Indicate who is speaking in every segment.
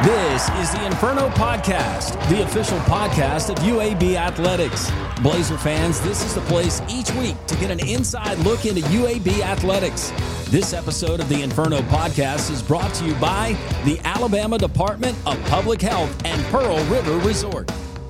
Speaker 1: This is the Inferno Podcast, the official podcast of UAB Athletics. Blazer fans, this is the place each week to get an inside look into UAB Athletics. This episode of the Inferno Podcast is brought to you by the Alabama Department of Public Health and Pearl River Resort.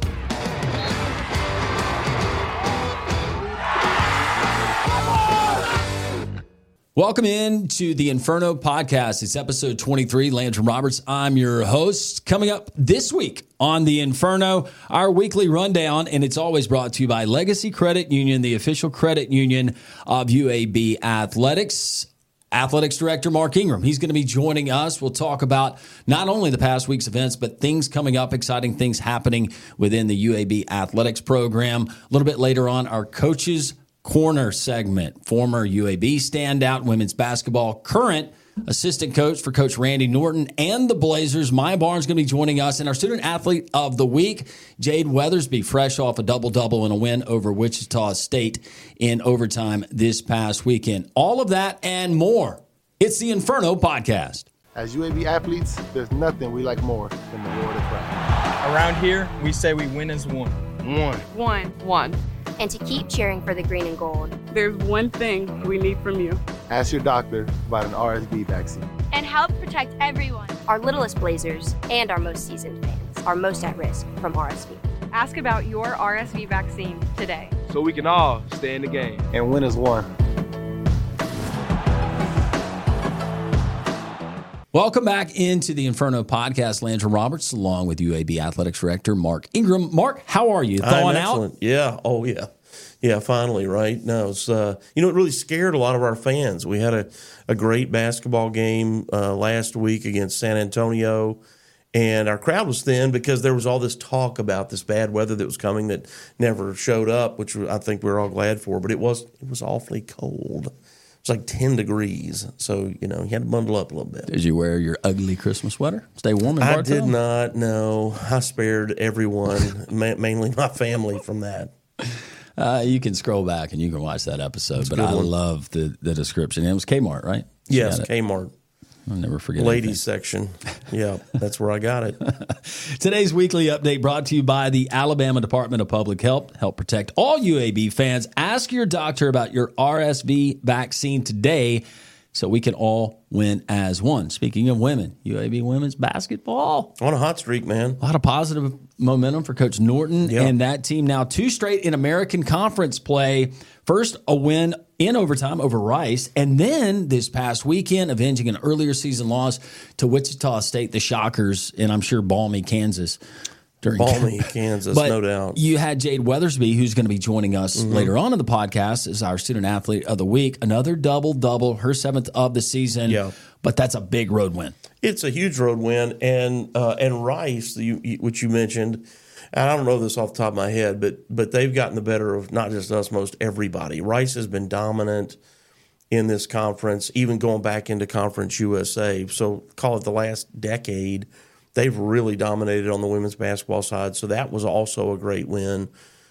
Speaker 1: Welcome in to the Inferno Podcast. It's episode 23. Landrum Roberts, I'm your host. Coming up this week on the Inferno, our weekly rundown, and it's always brought to you by Legacy Credit Union, the official credit union of UAB Athletics. Athletics Director Mark Ingram, he's going to be joining us. We'll talk about not only the past week's events, but things coming up, exciting things happening within the UAB Athletics program. A little bit later on, our Coaches Corner segment. Former UAB standout women's basketball, current assistant coach for Coach Randy Norton and the Blazers, Maya Barnes, going to be joining us. And our student athlete of the week, Jade Weathersby, fresh off a double-double and a win over Wichita State in overtime this past weekend. All of that and more. It's the Inferno Podcast.
Speaker 2: As UAB athletes, there's nothing we like more than the reward of pride.
Speaker 3: Around here, we say we win as one.
Speaker 4: One.
Speaker 5: And to keep cheering for the green and gold.
Speaker 4: There's one thing we need from you.
Speaker 2: Ask your doctor about an RSV vaccine.
Speaker 6: And help protect everyone.
Speaker 5: Our littlest Blazers and our most seasoned fans are most at risk from RSV.
Speaker 6: Ask about your RSV vaccine today.
Speaker 7: So we can all stay in the game.
Speaker 2: And win as one.
Speaker 1: Welcome back into the Inferno Podcast. Landrum Roberts, along with UAB Athletics Director Mark Ingram. Mark, how are you? Thawing out?
Speaker 8: Yeah. Oh, yeah. Yeah, finally, right? No, it's, it really scared a lot of our fans. We had a great basketball game last week against San Antonio, and our crowd was thin because there was all this talk about this bad weather that was coming that never showed up, which I think we were all glad for. But it was awfully cold. It's like 10 degrees, so, you had to bundle up a little bit.
Speaker 1: Did you wear your ugly Christmas sweater? Stay warm in Bartow?
Speaker 8: I did not, no. I spared everyone, mainly my family, from that.
Speaker 1: You can scroll back and you can watch that episode, but I love the description. It was Kmart, right?
Speaker 8: Yes, Kmart.
Speaker 1: I'll never forget
Speaker 8: Ladies section. Yeah, that's where I got it.
Speaker 1: Today's weekly update brought to you by the Alabama Department of Public Health. Help protect all UAB fans. Ask your doctor about your RSV vaccine today so we can all win as one. Speaking of women, UAB women's basketball.
Speaker 8: On a hot streak, man.
Speaker 1: A lot of positive momentum for Coach Norton and that team. Now 2 straight in American Conference play. First, a win in overtime over Rice, and then this past weekend, avenging an earlier season loss to Wichita State, the Shockers, and I'm sure balmy Kansas.
Speaker 8: Balmy Kansas, no doubt.
Speaker 1: You had Jade Weathersby, who's going to be joining us later on in the podcast as our student athlete of the week. Another double-double, her 7th of the season. Yeah. But that's a big road win.
Speaker 8: It's a huge road win. And Rice, which you mentioned, and I don't know this off the top of my head, but they've gotten the better of not just us, most everybody. Rice has been dominant in this conference, even going back into Conference USA. So call it the last decade. They've really dominated on the women's basketball side, so that was also a great win.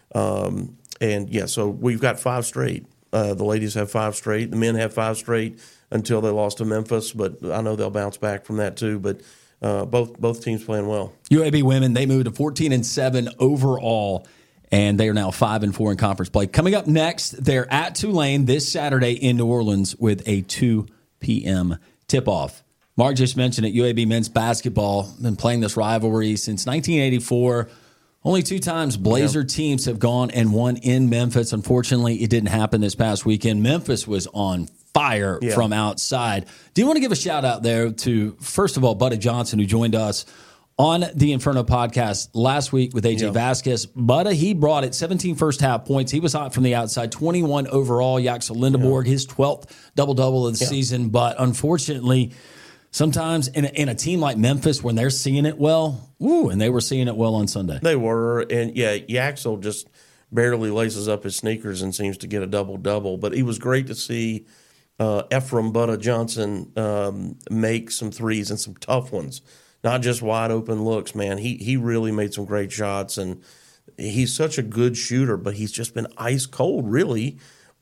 Speaker 8: So we've got 5 straight. The ladies have 5 straight. The men have 5 straight until they lost to Memphis, but I know they'll bounce back from that too. But both teams playing well.
Speaker 1: UAB women, they moved to 14-7 overall, and they are now 5-4 in conference play. Coming up next, they're at Tulane this Saturday in New Orleans with a 2 p.m. tip-off. Mark just mentioned it, UAB men's basketball, been playing this rivalry since 1984. Only 2 times Blazer teams have gone and won in Memphis. Unfortunately, it didn't happen this past weekend. Memphis was on fire from outside. Do you want to give a shout-out there to, first of all, Buddy Johnson, who joined us on the Inferno podcast last week with A.J. Vasquez. Buddy, he brought it 17 first-half points. He was hot from the outside, 21 overall. Yaxel Lindeborg, his 12th double-double of the season. But unfortunately, sometimes in a team like Memphis, when they're seeing it well, and they were seeing it well on Sunday.
Speaker 8: They were, and Yaxel just barely laces up his sneakers and seems to get a double-double. But it was great to see Ephraim Buddy Johnson make some threes and some tough ones, not just wide-open looks, man. He really made some great shots, and he's such a good shooter, but he's just been ice cold, really,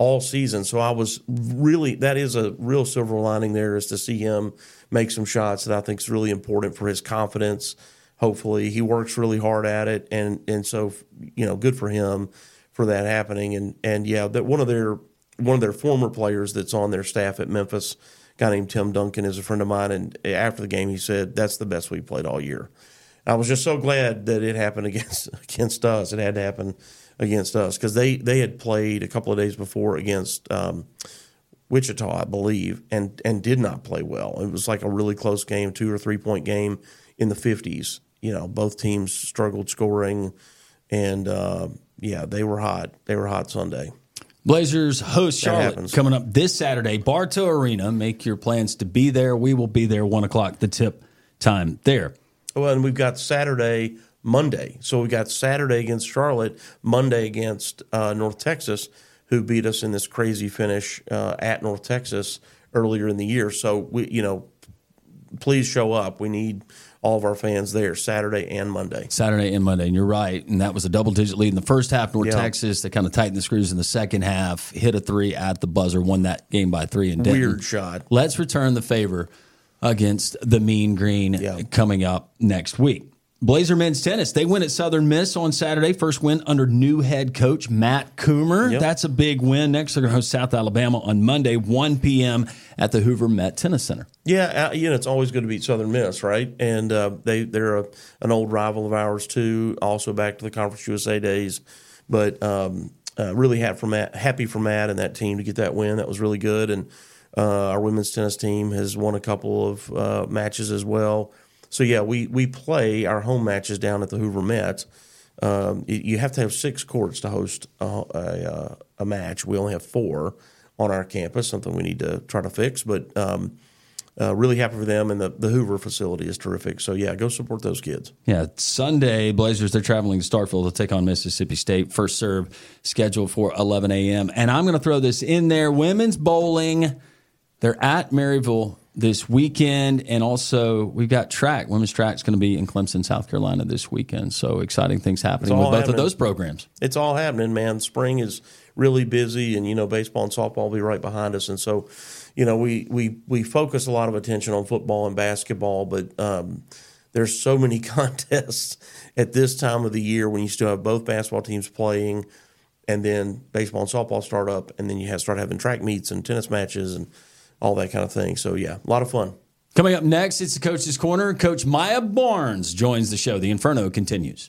Speaker 8: all season. So I was really, that is a real silver lining there, is to see him make some shots that I think is really important for his confidence. Hopefully he works really hard at it. And so, good for him for that happening. And yeah, that one of their former players that's on their staff at Memphis, a guy named Tim Duncan, is a friend of mine. And after the game, he said, that's the best we played all year. I was just so glad that it happened against us. It had to happen against us, because they had played a couple of days before against Wichita, I believe, and did not play well. It was like a really close game, 2 or 3 point game in the 50s. Both teams struggled scoring, and they were hot. They were hot Sunday.
Speaker 1: Blazers host Charlotte coming up this Saturday, Bartow Arena. Make your plans to be there. We will be there 1:00, the tip time there.
Speaker 8: Well, and we've got Monday. So we got Saturday against Charlotte, Monday against North Texas, who beat us in this crazy finish at North Texas earlier in the year. So please show up. We need all of our fans there Saturday and Monday. And you're right. And that was a double-digit lead in the first half. North Texas, they kind of tightened the screws in the second half, hit a 3 at the buzzer, won that game by 3 in Denton. Weird shot.
Speaker 1: Let's return the favor against the Mean Green coming up next week. Blazer men's tennis, they win at Southern Miss on Saturday. First win under new head coach Matt Coomer.
Speaker 8: Yep.
Speaker 1: That's a big win. Next, they're going to host South Alabama on Monday, 1 p.m. at the Hoover Met Tennis Center.
Speaker 8: Yeah, it's always good to beat Southern Miss, right? And they're an old rival of ours, too, also back to the Conference USA days. But really happy for Matt and that team to get that win. That was really good. And our women's tennis team has won a couple of matches as well. So, yeah, we play our home matches down at the Hoover Met. You have to have 6 courts to host a match. We only have 4 on our campus, something we need to try to fix. But really happy for them, and the Hoover facility is terrific. So, yeah, go support those kids. Yeah,
Speaker 1: Sunday, Blazers, they're traveling to Starkville to take on Mississippi State. First serve scheduled for 11 a.m. And I'm going to throw this in there. Women's bowling, they're at Maryville this weekend, and also we've got track. Women's track's going to be in Clemson, South Carolina this weekend. So exciting things happening with both of those programs.
Speaker 8: It's all happening, man. Spring is really busy, and baseball and softball will be right behind us. And so, we focus a lot of attention on football and basketball, but there's so many contests at this time of the year when you still have both basketball teams playing, and then baseball and softball start up, and then you start having track meets and tennis matches and all that kind of thing. So, yeah, a lot of fun.
Speaker 1: Coming up next, it's the Coach's Corner. Coach Maya Barnes joins the show. The Inferno continues.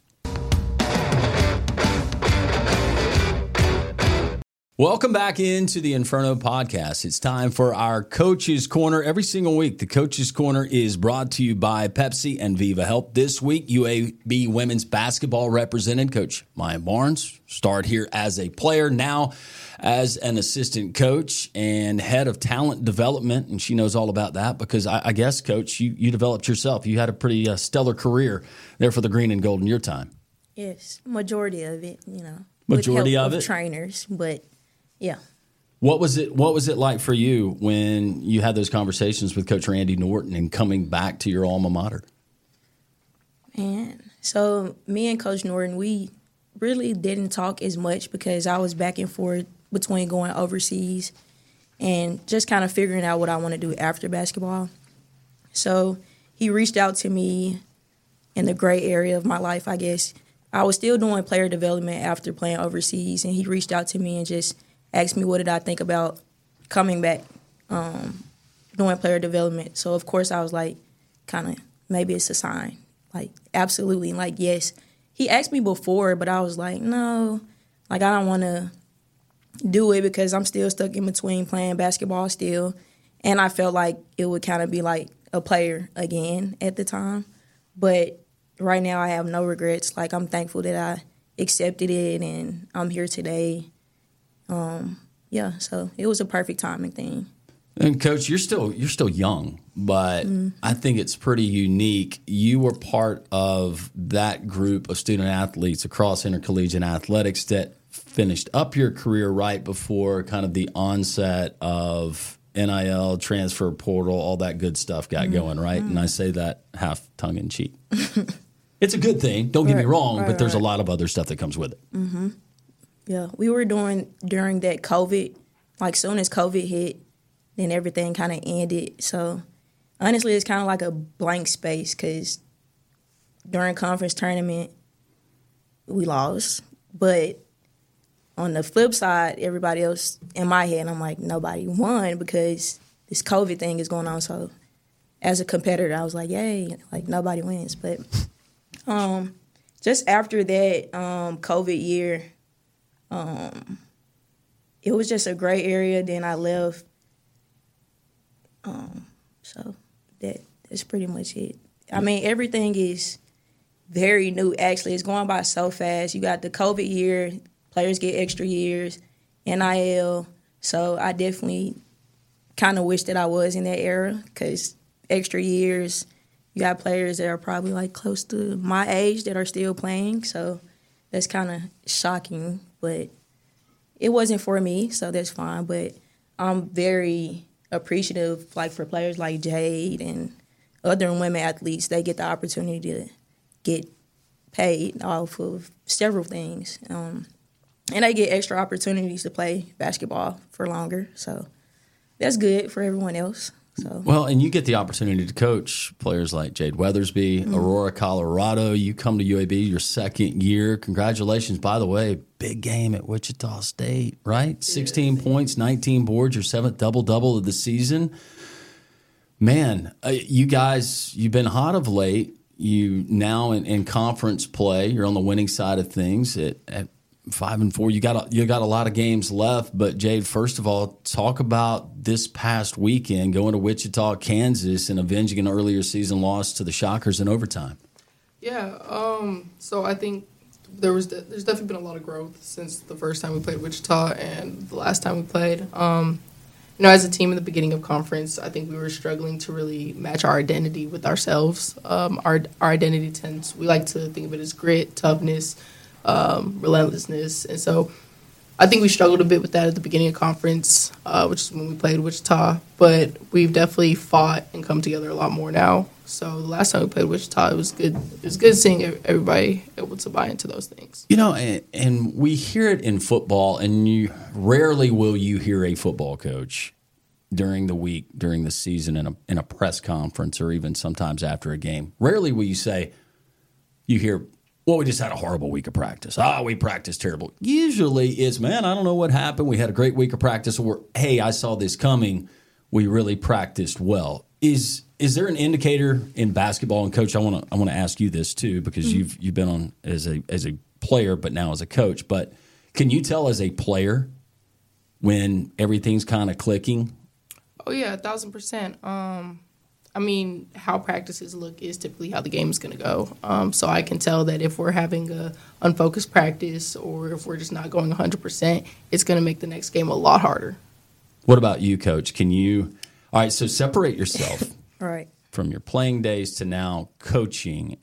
Speaker 1: Welcome back into the Inferno podcast. It's time for our Coach's Corner. Every single week, the Coach's Corner is brought to you by Pepsi and Viva Help. This week, UAB women's basketball represented Coach Maya Barnes. Started here as a player, now as an assistant coach and head of talent development, and she knows all about that because I guess, Coach, you developed yourself. You had a pretty stellar career there for the Green and Gold in your time.
Speaker 9: Yes, majority of it,
Speaker 1: Majority of it?
Speaker 9: Trainers, but yeah.
Speaker 1: What was it like for you when you had those conversations with Coach Randy Norton and coming back to your alma mater?
Speaker 9: Man, so me and Coach Norton, we really didn't talk as much because I was back and forth between going overseas and just kind of figuring out what I want to do after basketball. So he reached out to me in the gray area of my life, I guess. I was still doing player development after playing overseas, and he reached out to me and just asked me what did I think about coming back doing player development. So, of course, I was like, kind of, maybe it's a sign. Like, absolutely, like, yes. He asked me before, but I was like, no, like, I don't want to do it because I'm still stuck in between playing basketball still. And I felt like it would kind of be like a player again at the time. But right now I have no regrets. Like, I'm thankful that I accepted it and I'm here today. So it was a perfect timing thing.
Speaker 1: And Coach, you're still young, but I think it's pretty unique. You were part of that group of student athletes across intercollegiate athletics that finished up your career right before kind of the onset of NIL, transfer portal, all that good stuff got going, right? And I say that half tongue in cheek. It's a good thing, don't get me wrong, but there's a lot of other stuff that comes with it.
Speaker 9: Yeah, we were doing during that COVID like soon as COVID hit, then everything kind of ended. So honestly, it's kind of like a blank space because during conference tournament, we lost. But on the flip side, everybody else in my head, I'm like, nobody won because this COVID thing is going on. So as a competitor, I was like, yay, like nobody wins. But just after that COVID year, it was just a gray area. Then I left. So that's pretty much it. I mean, everything is very new, actually. It's going by so fast. You got the COVID year, players get extra years, NIL. So I definitely kind of wish that I was in that era because extra years, you got players that are probably like close to my age that are still playing. So that's kind of shocking, but it wasn't for me, so that's fine. But I'm very appreciative, like for players like Jade and other women athletes, they get the opportunity to get paid off of several things. And they get extra opportunities to play basketball for longer. So that's good for everyone else. So.
Speaker 1: Well, and you get the opportunity to coach players like Jade Weathersby, Aurora, Colorado. You come to UAB your second year. Congratulations. By the way, big game at Wichita State, right? 16 points, 19 boards, your 7th double-double of the season. Man, you guys, you've been hot of late. You now in conference play, you're on the winning side of things at 5-4. You got a lot of games left. But Jade, first of all, talk about this past weekend going to Wichita, Kansas, and avenging an earlier season loss to the Shockers in overtime.
Speaker 10: Yeah. So I think there's definitely been a lot of growth since the first time we played Wichita and the last time we played. As a team in the beginning of conference, I think we were struggling to really match our identity with ourselves. Our identity we like to think of it as grit, toughness, relentlessness. And so I think we struggled a bit with that at the beginning of conference, which is when we played Wichita. But we've definitely fought and come together a lot more now. So the last time we played Wichita, it was good. It was good seeing everybody able to buy into those things.
Speaker 1: And we hear it in football, and rarely will you hear a football coach during the week, during the season, in a press conference, or even sometimes after a game. Rarely will you hear, well, we just had a horrible week of practice. We practiced terrible. Usually it's, man, I don't know what happened. We had a great week of practice. Or, hey, I saw this coming. We really practiced well. Is there an indicator in basketball? And Coach, I want to ask you this too, because you've been on as a player, but now as a coach. But can you tell as a player when everything's kind of clicking?
Speaker 10: Oh yeah, 1,000%. I mean, how practices look is typically how the game is going to go. So I can tell that if we're having a unfocused practice or if we're just not going 100%, it's going to make the next game a lot harder. What
Speaker 1: about you, Coach? All right, so separate yourself
Speaker 9: right
Speaker 1: from your playing days to now coaching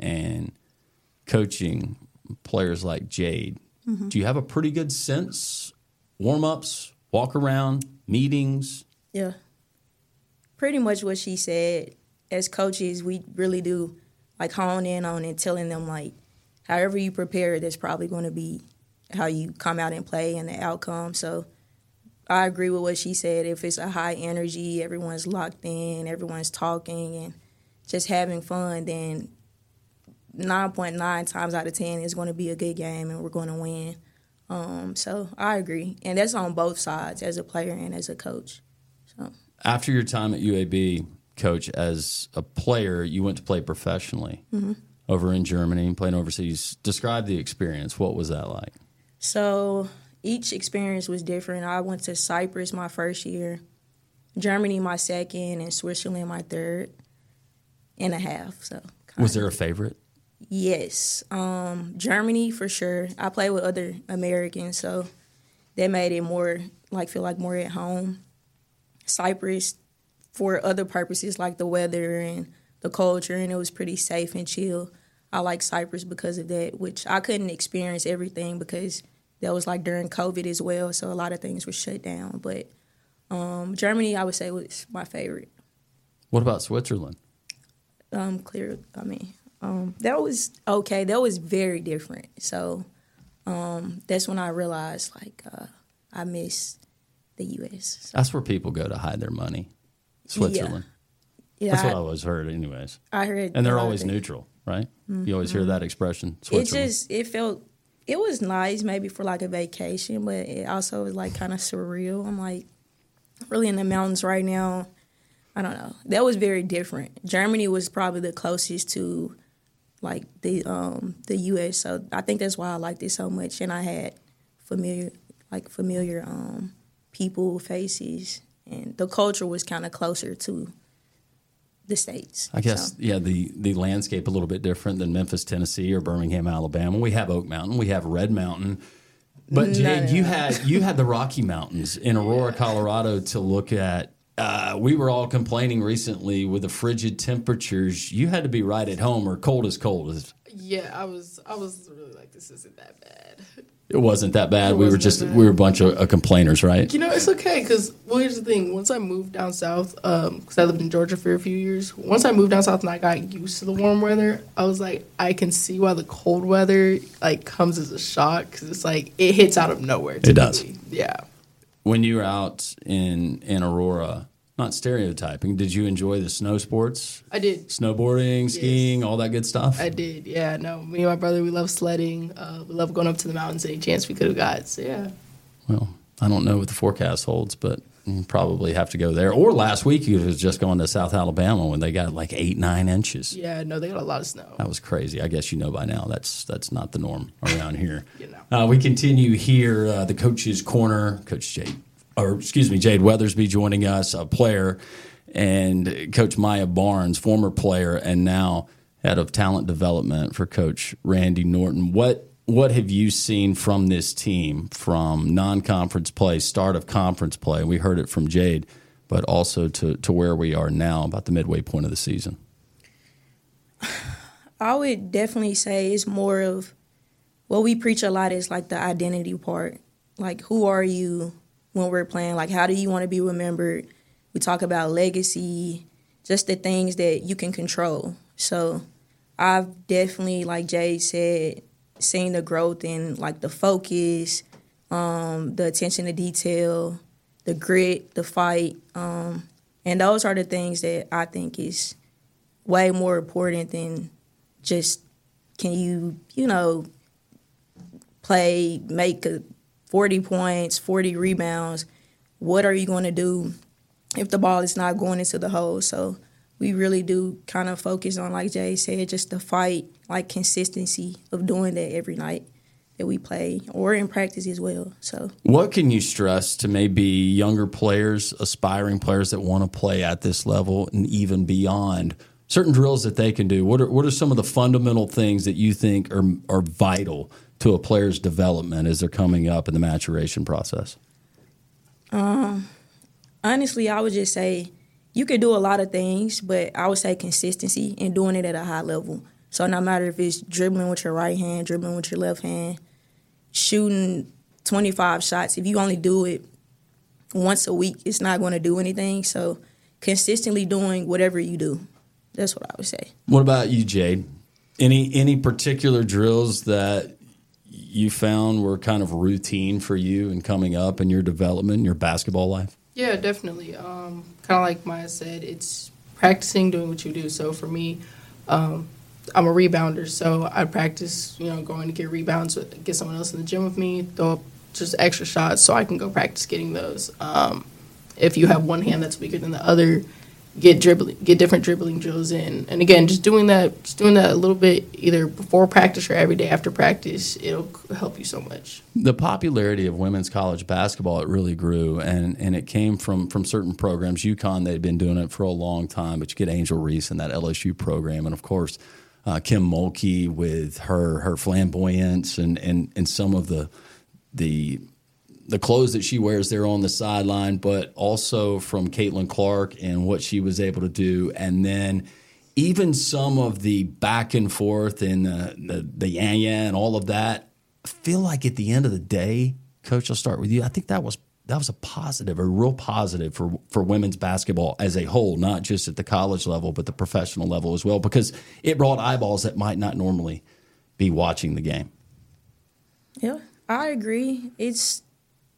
Speaker 1: players like Jade. Mm-hmm. Do you have a pretty good sense? Warm-ups, walk around, meetings?
Speaker 9: Yeah. Pretty much what she said. As coaches, we really do like hone in on it, telling them like, however you prepare, that's probably going to be how you come out and play and the outcome. So I agree with what she said. If it's a high energy, everyone's locked in, everyone's talking and just having fun, then 9.9 times out of 10 is going to be a good game and we're going to win. So I agree. And that's on both sides, as a player and as a coach. So
Speaker 1: after your time at UAB, Coach, as a player, you went to play professionally over in Germany and playing overseas. Describe the experience. What was that like? So
Speaker 9: each experience was different. I went to Cyprus my first year, Germany my second, and Switzerland my third and a half. So
Speaker 1: was there a favorite?
Speaker 9: Yes. Germany for sure. I played with other Americans, so that made it more feel like more at home. Cyprus for other purposes like the weather and the culture, and it was pretty safe and chill. I like Cyprus because of that, which I couldn't experience everything because that was like during COVID as well, so a lot of things were shut down. But Germany, I would say, was my favorite.
Speaker 1: What about Switzerland?
Speaker 9: That was okay. That was very different. So that's when I realized, I miss the U.S. So,
Speaker 1: That's where people go to hide their money. Switzerland.
Speaker 9: yeah,
Speaker 1: That's what I always heard, anyways.
Speaker 9: I heard,
Speaker 1: And they're always neutral, right? You always hear that expression, Switzerland.
Speaker 9: It was nice maybe for like a vacation, but it also was like kind of surreal. I'm like really in the mountains right now. I don't know. That was very different. Germany was probably the closest to like the U.S. So I think that's why I liked it so much. And I had familiar people, faces, and the culture was kind of closer to the States.
Speaker 1: I guess, the landscape a little bit different than Memphis, Tennessee, or Birmingham, Alabama. We have Oak Mountain, we have Red Mountain, but Jade, you had the Rocky Mountains in Aurora, Colorado to look at. We were all complaining recently with the frigid temperatures. You had to be right at home, or cold as cold.
Speaker 10: Yeah, I was really like, this isn't that bad.
Speaker 1: It wasn't that bad. We were a bunch of complainers, right?
Speaker 10: You know, it's okay because, well, here's the thing. Once I moved down south, because I lived in Georgia for a few years, once I moved down south and I got used to the warm weather, I was like, I can see why the cold weather like comes as a shock because it's like it hits out of nowhere. Typically.
Speaker 1: It does.
Speaker 10: Yeah.
Speaker 1: When you were out in Aurora, not stereotyping, did you enjoy the snow sports?
Speaker 10: I did.
Speaker 1: Snowboarding, skiing, all that good stuff?
Speaker 10: I did, yeah. No, me and my brother, we love sledding. We love going up to the mountains any chance we could have got, so yeah.
Speaker 1: Well, I don't know what the forecast holds, but you probably have to go there. Or last week you was just going to South Alabama when they got like 8-9 inches.
Speaker 10: Yeah, no, they got a lot of snow.
Speaker 1: That was crazy. I guess you know by now that's not the norm around here.
Speaker 10: You know.
Speaker 1: We continue here, the Coach's Corner, Jade Weathersby joining us, a player, and Coach Maya Barnes, former player and now head of talent development for Coach Randy Norton. What have you seen from this team from non-conference play, start of conference play? We heard it from Jade, but also to where we are now, about the midway point of the season.
Speaker 9: I would definitely say it's more of what we preach a lot is like the identity part. Like, who are you when we're playing? Like, how do you want to be remembered? We talk about legacy, just the things that you can control. So I've definitely, like Jay said, seen the growth in like the focus, the attention to detail, the grit, the fight. And those are the things that I think is way more important than just can you play, make 40 points, 40 rebounds. What are you going to do if the ball is not going into the hole? So we really do kind of focus on, like Jay said, just the fight, like consistency of doing that every night that we play or in practice as well. So
Speaker 1: what can you stress to maybe younger players, aspiring players that want to play at this level and even beyond, certain drills that they can do? What are some of the fundamental things that you think are vital to a player's development as they're coming up in the maturation process?
Speaker 9: Honestly, I would just say you could do a lot of things, but I would say consistency and doing it at a high level. So no matter if it's dribbling with your right hand, dribbling with your left hand, shooting 25 shots, if you only do it once a week, it's not going to do anything. So consistently doing whatever you do, that's what I would say.
Speaker 1: What about you, Jade? Any particular drills that you found were kind of routine for you in coming up in your development, your basketball life?
Speaker 10: Yeah, definitely. Kind of like Maya said, it's practicing doing what you do. So for me, I'm a rebounder, so I practice, going to get rebounds, get someone else in the gym with me, throw up just extra shots so I can go practice getting those. If you have one hand that's weaker than the other, get different dribbling drills in. And again, just doing that a little bit either before practice or every day after practice, it'll help you so much.
Speaker 1: The popularity of women's college basketball, it really grew, and it came from certain programs. UConn, they'd been doing it for a long time, but you get Angel Reese in that LSU program, and of course Kim Mulkey with her flamboyance and some of the clothes that she wears there on the sideline, but also from Caitlin Clark and what she was able to do. And then even some of the back and forth and the yeah and all of that, I feel like at the end of the day, Coach, I'll start with you. I think that was a positive, a real positive for women's basketball as a whole, not just at the college level, but the professional level as well, because it brought eyeballs that might not normally be watching the game.
Speaker 9: Yeah, I agree.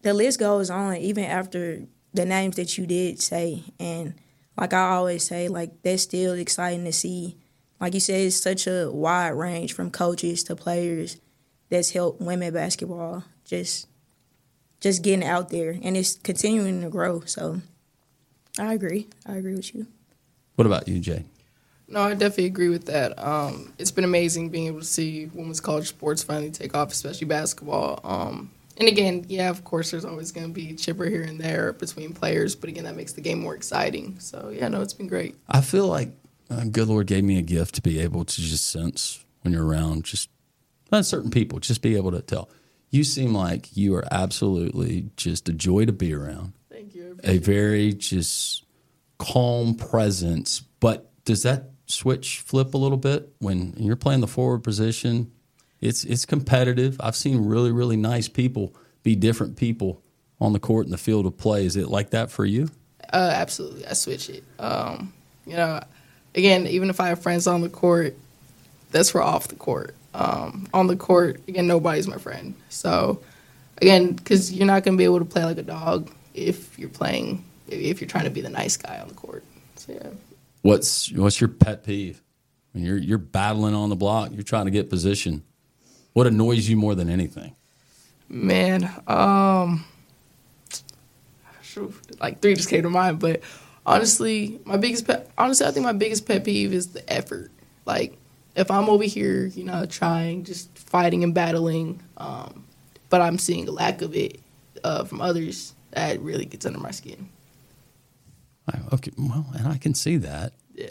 Speaker 9: the list goes on even after the names that you did say. And like I always say, like that's still exciting to see. Like you said, it's such a wide range from coaches to players that's helped women basketball just getting out there. And it's continuing to grow. So I agree. I agree with you.
Speaker 1: What about you, Jay?
Speaker 10: No, I definitely agree with that. It's been amazing being able to see women's college sports finally take off, especially basketball. And again, yeah, of course, there's always going to be chipper here and there between players, but again, that makes the game more exciting. So, yeah, no, it's been great.
Speaker 1: I feel like good Lord gave me a gift to be able to just sense when you're around just certain people, just be able to tell. You seem like you are absolutely just a joy to be around.
Speaker 10: Thank you.
Speaker 1: A very just calm presence. But does that switch flip a little bit when you're playing the forward position? It's competitive. I've seen really, really nice people be different people on the court in the field of play. Is it like that for you?
Speaker 10: Absolutely. I switch it. Again, even if I have friends on the court, that's for off the court. On the court, again, nobody's my friend. So, again, because you're not going to be able to play like a dog if you're trying to be the nice guy on the court. So, yeah.
Speaker 1: What's your pet peeve? When you're battling on the block, you're trying to get position. What annoys you more than anything?
Speaker 10: Man, like 3 just came to mind, but honestly, I think my biggest pet peeve is the effort. Like, if I'm over here, trying, just fighting and battling, but I'm seeing a lack of it from others, that really gets under my skin.
Speaker 1: Okay, well, and I can see that.
Speaker 10: Yeah.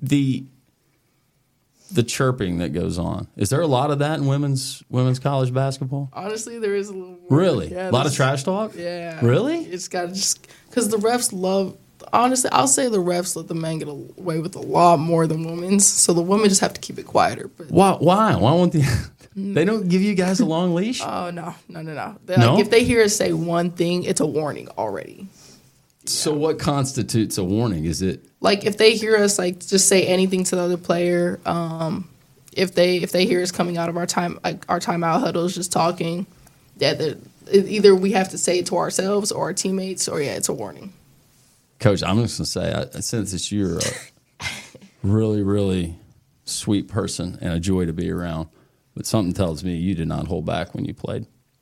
Speaker 1: The chirping that goes on. Is there a lot of that in women's college basketball?
Speaker 10: Honestly, there is a little more.
Speaker 1: Really?
Speaker 10: Yeah,
Speaker 1: a lot of trash talk?
Speaker 10: Yeah.
Speaker 1: Really?
Speaker 10: It's got to because the refs love. Honestly, I'll say the refs let the men get away with a lot more than women's, so the women just have to keep it quieter. But
Speaker 1: why? Why won't they don't give you guys a long leash?
Speaker 10: Oh no.
Speaker 1: No?
Speaker 10: Like, if they hear us say one thing, it's a warning already.
Speaker 1: So what constitutes a warning? Is it
Speaker 10: like if they hear us like just say anything to the other player? If they hear us coming out of our timeout huddles just talking, either we have to say it to ourselves or our teammates, or it's a warning.
Speaker 1: Coach, I'm just going to say, I sense that you're a really, really sweet person and a joy to be around. But something tells me you did not hold back when you played.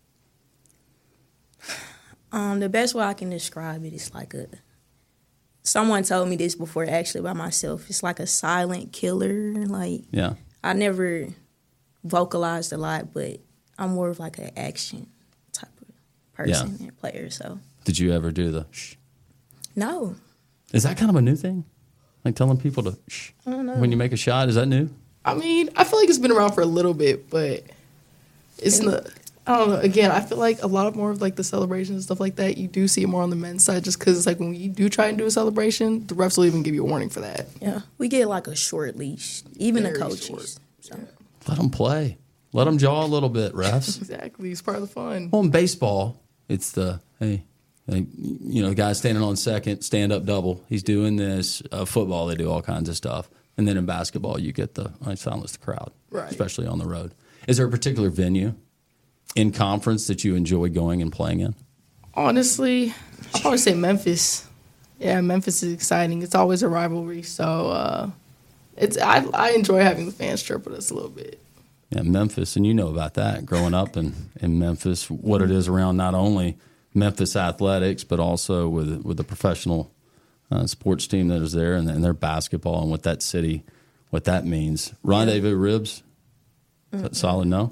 Speaker 9: The best way I can describe it is like someone told me this before actually by myself. It's like a silent killer. Like,
Speaker 1: yeah.
Speaker 9: I never vocalized a lot, but I'm more of like an action type of person and player. So,
Speaker 1: did you ever do the shh?
Speaker 9: No.
Speaker 1: Is that kind of a new thing? Like telling people to shh
Speaker 9: I don't know.
Speaker 1: when you make a shot? Is that new?
Speaker 10: I mean, I feel like it's been around for a little bit, but it's not. I don't know. Again, I feel like a lot more of like the celebrations and stuff like that, you do see it more on the men's side just because it's like when you do try and do a celebration, the refs will even give you a warning for that.
Speaker 9: Yeah. We get like a short leash, even
Speaker 10: Very
Speaker 9: the coaches. So.
Speaker 1: Let them play. Let them jaw a little bit, refs.
Speaker 10: Exactly. It's part of the fun.
Speaker 1: Well, in baseball, it's the, the guy standing on second, stand-up double. He's doing this. Football, they do all kinds of stuff. And then in basketball, you get silence the crowd,
Speaker 10: right,
Speaker 1: especially on the road. Is there a particular venue in conference that you enjoy going and playing in?
Speaker 10: Honestly, I'd probably say Memphis. Yeah, Memphis is exciting. It's always a rivalry, so I enjoy having the fans chirp at us a little bit.
Speaker 1: Yeah, Memphis, and you know about that, growing up in Memphis, what it is around not only Memphis athletics, but also with the professional sports team that is there and their basketball and what that city, what that means. Rendezvous Ribs, is that solid no?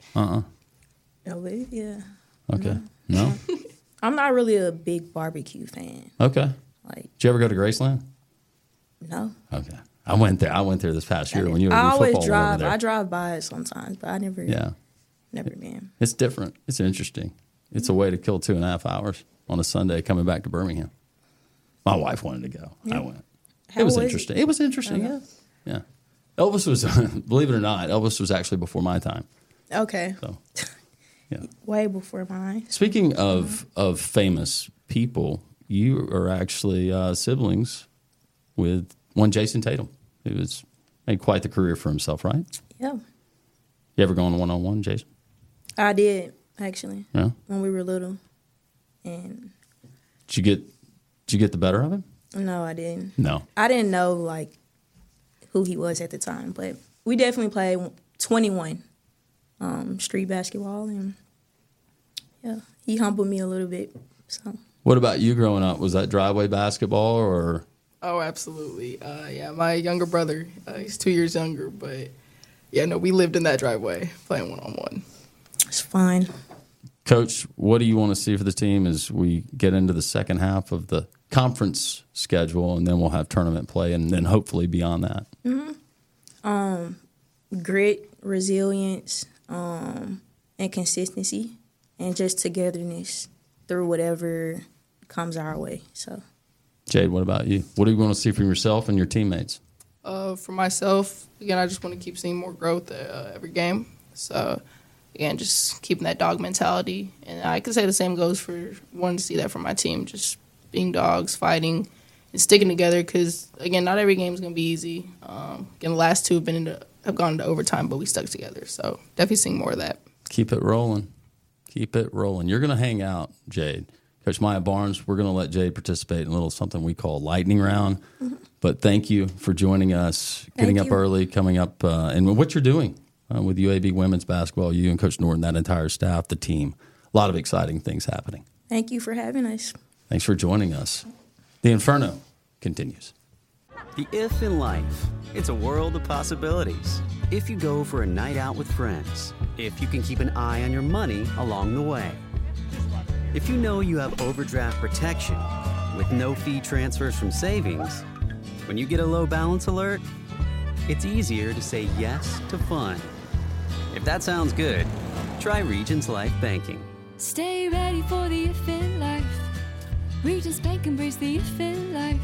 Speaker 9: Yeah.
Speaker 1: Okay. No?
Speaker 9: I'm not really a big barbecue fan.
Speaker 1: Okay.
Speaker 9: Like,
Speaker 1: did you ever go to Graceland?
Speaker 9: No.
Speaker 1: Okay. I went there this past year when you were
Speaker 9: I always
Speaker 1: football
Speaker 9: drive.
Speaker 1: over there.
Speaker 9: I drive by it sometimes, but I never.
Speaker 1: Yeah.
Speaker 9: Never been.
Speaker 1: It's different. It's interesting. It's a way to kill 2.5 hours on a Sunday coming back to Birmingham. My wife wanted to go.
Speaker 9: Yeah.
Speaker 1: I went. It was interesting. It was interesting.
Speaker 9: Okay.
Speaker 1: Yeah. Elvis was, believe it or not, Elvis was actually before my time.
Speaker 9: Okay.
Speaker 1: So, yeah.
Speaker 9: Way before mine.
Speaker 1: Speaking of famous people, you are actually siblings with one Jason Tatum, who has made quite the career for himself, right?
Speaker 9: Yeah.
Speaker 1: You ever gone one-on-one, Jason?
Speaker 9: I did, actually.
Speaker 1: Yeah.
Speaker 9: When we were little. And
Speaker 1: Did you get the better of him?
Speaker 9: no, I didn't.
Speaker 1: No.
Speaker 9: I didn't know like who he was at the time, but we definitely played 21 street basketball, and yeah, he humbled me a little bit. So.
Speaker 1: What about you growing up? Was that driveway basketball or?
Speaker 10: Oh, absolutely. My younger brother, he's 2 years younger, but yeah, no, we lived in that driveway playing one-on-one.
Speaker 9: It's fine.
Speaker 1: Coach, what do you want to see for the team as we get into the second half of the conference schedule, and then we'll have tournament play, and then hopefully beyond that?
Speaker 9: Grit, resilience, and consistency, and just togetherness through whatever comes our way. So,
Speaker 1: Jade, what about you? What do you want to see from yourself and your teammates?
Speaker 10: For myself, again, I just want to keep seeing more growth every game. So, again, just keeping that dog mentality. And I could say the same goes for wanting to see that from my team, just being dogs, fighting, and sticking together because, again, not every game is going to be easy. Again, the last two have gone into overtime, but we stuck together. So, definitely seeing more of that.
Speaker 1: Keep it rolling. Keep it rolling. You're going to hang out, Jade. Coach Maya Barnes, we're going to let Jade participate in a little something we call lightning round. Mm-hmm. But thank you for joining us, getting up early, coming up, and what you're doing with UAB women's basketball, you and Coach Norton, that entire staff, the team. A lot of exciting things happening.
Speaker 9: Thank you for having us.
Speaker 1: Thanks for joining us. The Inferno continues.
Speaker 11: The if in life, it's a world of possibilities. If you go for a night out with friends, if you can keep an eye on your money along the way, if you know you have overdraft protection with no fee transfers from savings, when you get a low balance alert, it's easier to say yes to fun. If that sounds good, try Regions Life Banking.
Speaker 12: Stay ready for the if in life. Regions Bank embrace the if in life.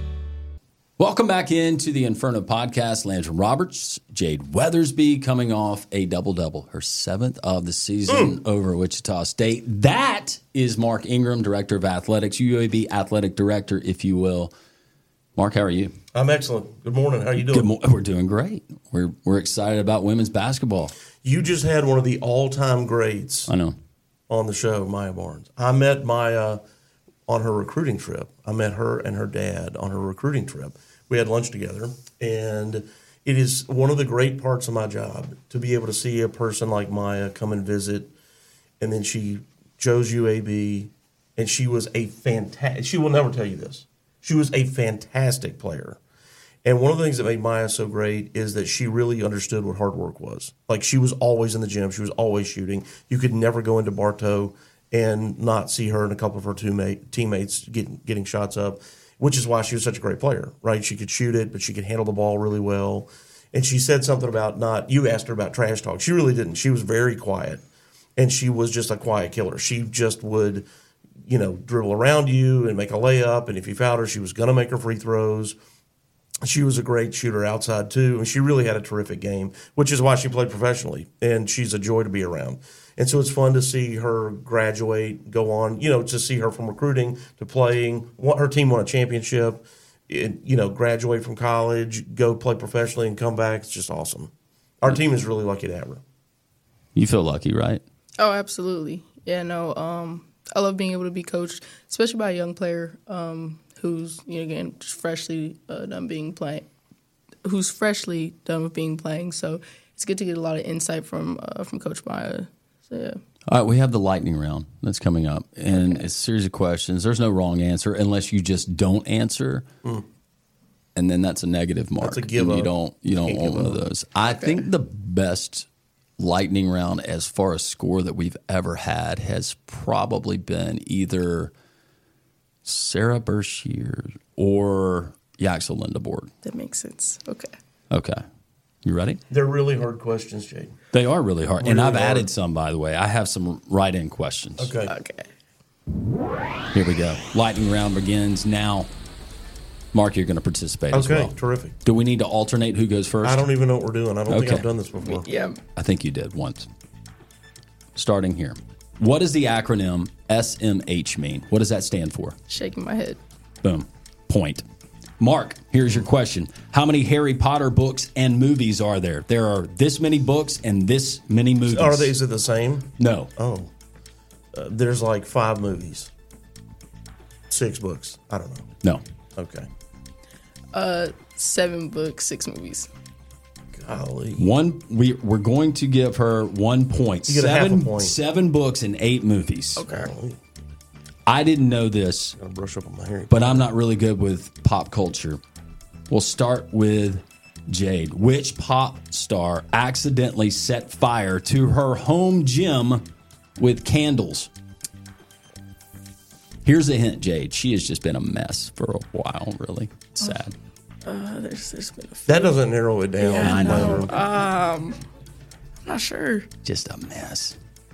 Speaker 1: Welcome back into the Inferno podcast. Landrum Roberts, Jade Weathersby coming off a double-double, her 7th of the season over Wichita State. That is Mark Ingram, Director of Athletics, UAB Athletic Director, if you will. Mark, how are you?
Speaker 8: I'm excellent. Good morning. How are you doing?
Speaker 1: We're doing great. We're excited about women's basketball.
Speaker 8: You just had one of the all-time greats.
Speaker 1: I know.
Speaker 8: On the show, Maya Barnes. I met Maya on her recruiting trip. I met her and her dad on her recruiting trip. We had lunch together, and it is one of the great parts of my job to be able to see a person like Maya come and visit, and then she chose UAB, and she was a fantastic – she will never tell you this. She was a fantastic player. And one of the things that made Maya so great is that she really understood what hard work was. Like, she was always in the gym. She was always shooting. You could never go into Bartow and not see her and a couple of her teammates getting shots up, which is why she was such a great player, right? She could shoot it, but she could handle the ball really well. And she said something about you asked her about trash talk. She really didn't. She was very quiet, and she was just a quiet killer. She just would, dribble around you and make a layup, and if you fouled her, she was going to make her free throws. She was a great shooter outside, too, and she really had a terrific game, which is why she played professionally, and she's a joy to be around. And so it's fun to see her graduate, go on, to see her from recruiting to playing. Her team won a championship, graduate from college, go play professionally and come back. It's just awesome. Our team is really lucky to have her.
Speaker 1: You feel lucky, right?
Speaker 10: Oh, absolutely. Yeah, no, I love being able to be coached, especially by a young player who's, again, just freshly done with being playing. So it's good to get a lot of insight from Coach Maya. So, yeah.
Speaker 1: All right, we have the lightning round that's coming up, and it's a series of questions. There's no wrong answer unless you just don't answer, and then that's a negative mark.
Speaker 8: That's a give up.
Speaker 1: You don't want one of those. I think the best lightning round as far as score that we've ever had has probably been either Sarah Bershier or Yaxel Lindeborg.
Speaker 10: That makes sense.
Speaker 1: Okay. You ready?
Speaker 8: They're really hard questions, Jade.
Speaker 1: They are really hard. And I've added some, by the way. I have some write-in questions.
Speaker 8: Okay.
Speaker 1: Here we go. Lightning round begins now. Mark, you're going to participate as well.
Speaker 8: Okay, terrific.
Speaker 1: Do we need to alternate who goes first?
Speaker 8: I don't even know what we're doing. I don't think I've done this before.
Speaker 10: Yeah.
Speaker 1: I think you did once. Starting here. What does the acronym SMH mean? What does that stand for?
Speaker 10: Shaking my head.
Speaker 1: Boom. Point. Mark, here's your question. How many Harry Potter books and movies are there? There are this many books and this many movies.
Speaker 8: Is it the same?
Speaker 1: No.
Speaker 8: Oh. There's like 5 movies. 6 books. I don't know.
Speaker 1: No.
Speaker 8: Okay.
Speaker 10: 7 books, 6 movies.
Speaker 8: Golly.
Speaker 1: We're going to give her 1 point.
Speaker 8: You get a half a point.
Speaker 1: 7 books and 8 movies.
Speaker 10: Okay.
Speaker 1: I didn't know this,
Speaker 8: Gotta brush up on my hair.
Speaker 1: but I'm not really good with pop culture. We'll start with Jade. Which pop star accidentally set fire to her home gym with candles? Here's a hint, Jade. She has just been a mess for a while, really. It's sad.
Speaker 10: There's been a few.
Speaker 8: That doesn't narrow it down.
Speaker 1: I know.
Speaker 10: I'm not sure.
Speaker 1: Just a mess.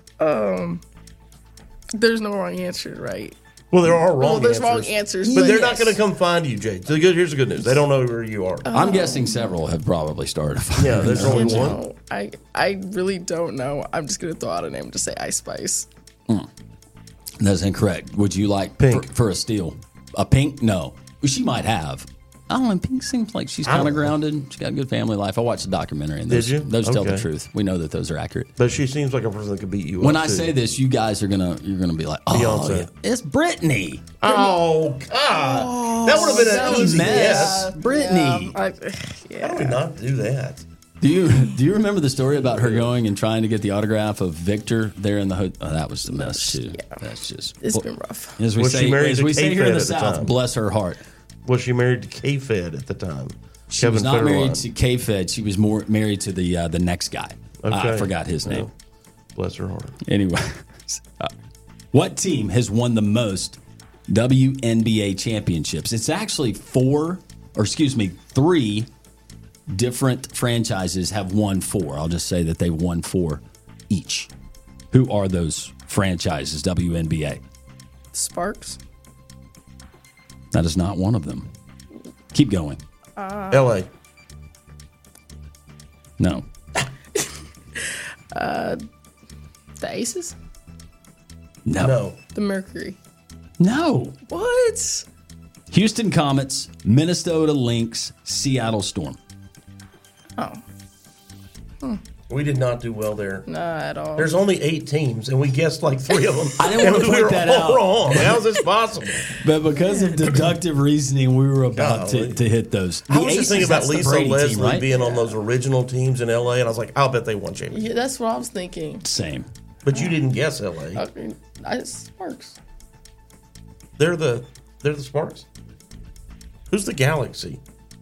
Speaker 10: There's no wrong answer, right?
Speaker 8: Well, there are wrong
Speaker 10: there's
Speaker 8: answers.
Speaker 10: wrong answers.
Speaker 8: But they're
Speaker 10: yes.
Speaker 8: not going to come find you, Jade. So here's the good news. They don't know where you are.
Speaker 1: I'm guessing several have probably started a fire.
Speaker 8: Yeah, there's
Speaker 1: in their
Speaker 8: only
Speaker 1: home
Speaker 8: one.
Speaker 1: gym.
Speaker 10: No, I really don't know. I'm just going to throw out a name to say Ice Spice.
Speaker 1: That's incorrect. Would you like
Speaker 8: Pink.
Speaker 1: for a steal? A Pink? No. Well, she might have. I don't know. Pink seems like she's kind of grounded. She got a good family life. I watched the documentary. And those,
Speaker 8: Did you?
Speaker 1: Those tell the
Speaker 8: Okay.
Speaker 1: truth. We know that those are accurate.
Speaker 8: But she seems like a person that could beat you
Speaker 1: When
Speaker 8: up,
Speaker 1: I
Speaker 8: too.
Speaker 1: say this, you guys are gonna be like, oh,
Speaker 8: Beyonce.
Speaker 1: yeah, it's Britney.
Speaker 8: Oh, God. That would have been an easy
Speaker 1: mess.
Speaker 8: guess.
Speaker 1: Brittany.
Speaker 8: How do we not do that?
Speaker 1: Do you remember the story about her going and trying to get the autograph of Victor there in the hotel? Oh, that was the mess too.
Speaker 10: Yeah.
Speaker 1: That's just
Speaker 10: It's been rough.
Speaker 1: As we
Speaker 8: Was she
Speaker 1: say,
Speaker 8: married
Speaker 1: as
Speaker 8: to
Speaker 1: we say here
Speaker 8: K-Fed
Speaker 1: in the
Speaker 8: at the
Speaker 1: South,
Speaker 8: time?
Speaker 1: bless her heart.
Speaker 8: Was she married to K-Fed at the time?
Speaker 1: She was not married to K-Fed. She was more married to the next guy. I
Speaker 8: Okay.
Speaker 1: forgot his name.
Speaker 8: Well, bless her heart.
Speaker 1: Anyway, what team has won the most WNBA championships? It's actually 3 different franchises have won 4. I'll just say that they won 4 each. Who are those franchises, WNBA?
Speaker 10: Sparks.
Speaker 1: That is not one of them. Keep going.
Speaker 8: L.A.
Speaker 1: No.
Speaker 10: The Aces.
Speaker 1: No.
Speaker 10: The Mercury.
Speaker 1: No.
Speaker 10: What?
Speaker 1: Houston Comets, Minnesota Lynx, Seattle Storm.
Speaker 10: Oh.
Speaker 8: We did not do well there.
Speaker 10: Not at all.
Speaker 8: There's only 8 teams, and we guessed like 3 of them.
Speaker 1: I didn't want to
Speaker 8: And we
Speaker 1: point
Speaker 8: were
Speaker 1: that
Speaker 8: all
Speaker 1: out.
Speaker 8: wrong. How's this possible?
Speaker 1: But because of deductive reasoning, we were about
Speaker 8: Golly.
Speaker 1: to hit those.
Speaker 8: I was just thinking about
Speaker 1: that's the
Speaker 8: Lisa
Speaker 1: Brady
Speaker 8: Leslie
Speaker 1: team, right?
Speaker 8: being on those original teams in L.A., and I was like, I'll bet they won championship.
Speaker 10: Yeah, that's what I was thinking.
Speaker 1: Same.
Speaker 8: But you didn't guess L.A.
Speaker 10: Sparks.
Speaker 8: They're the Sparks. Who's the Galaxy?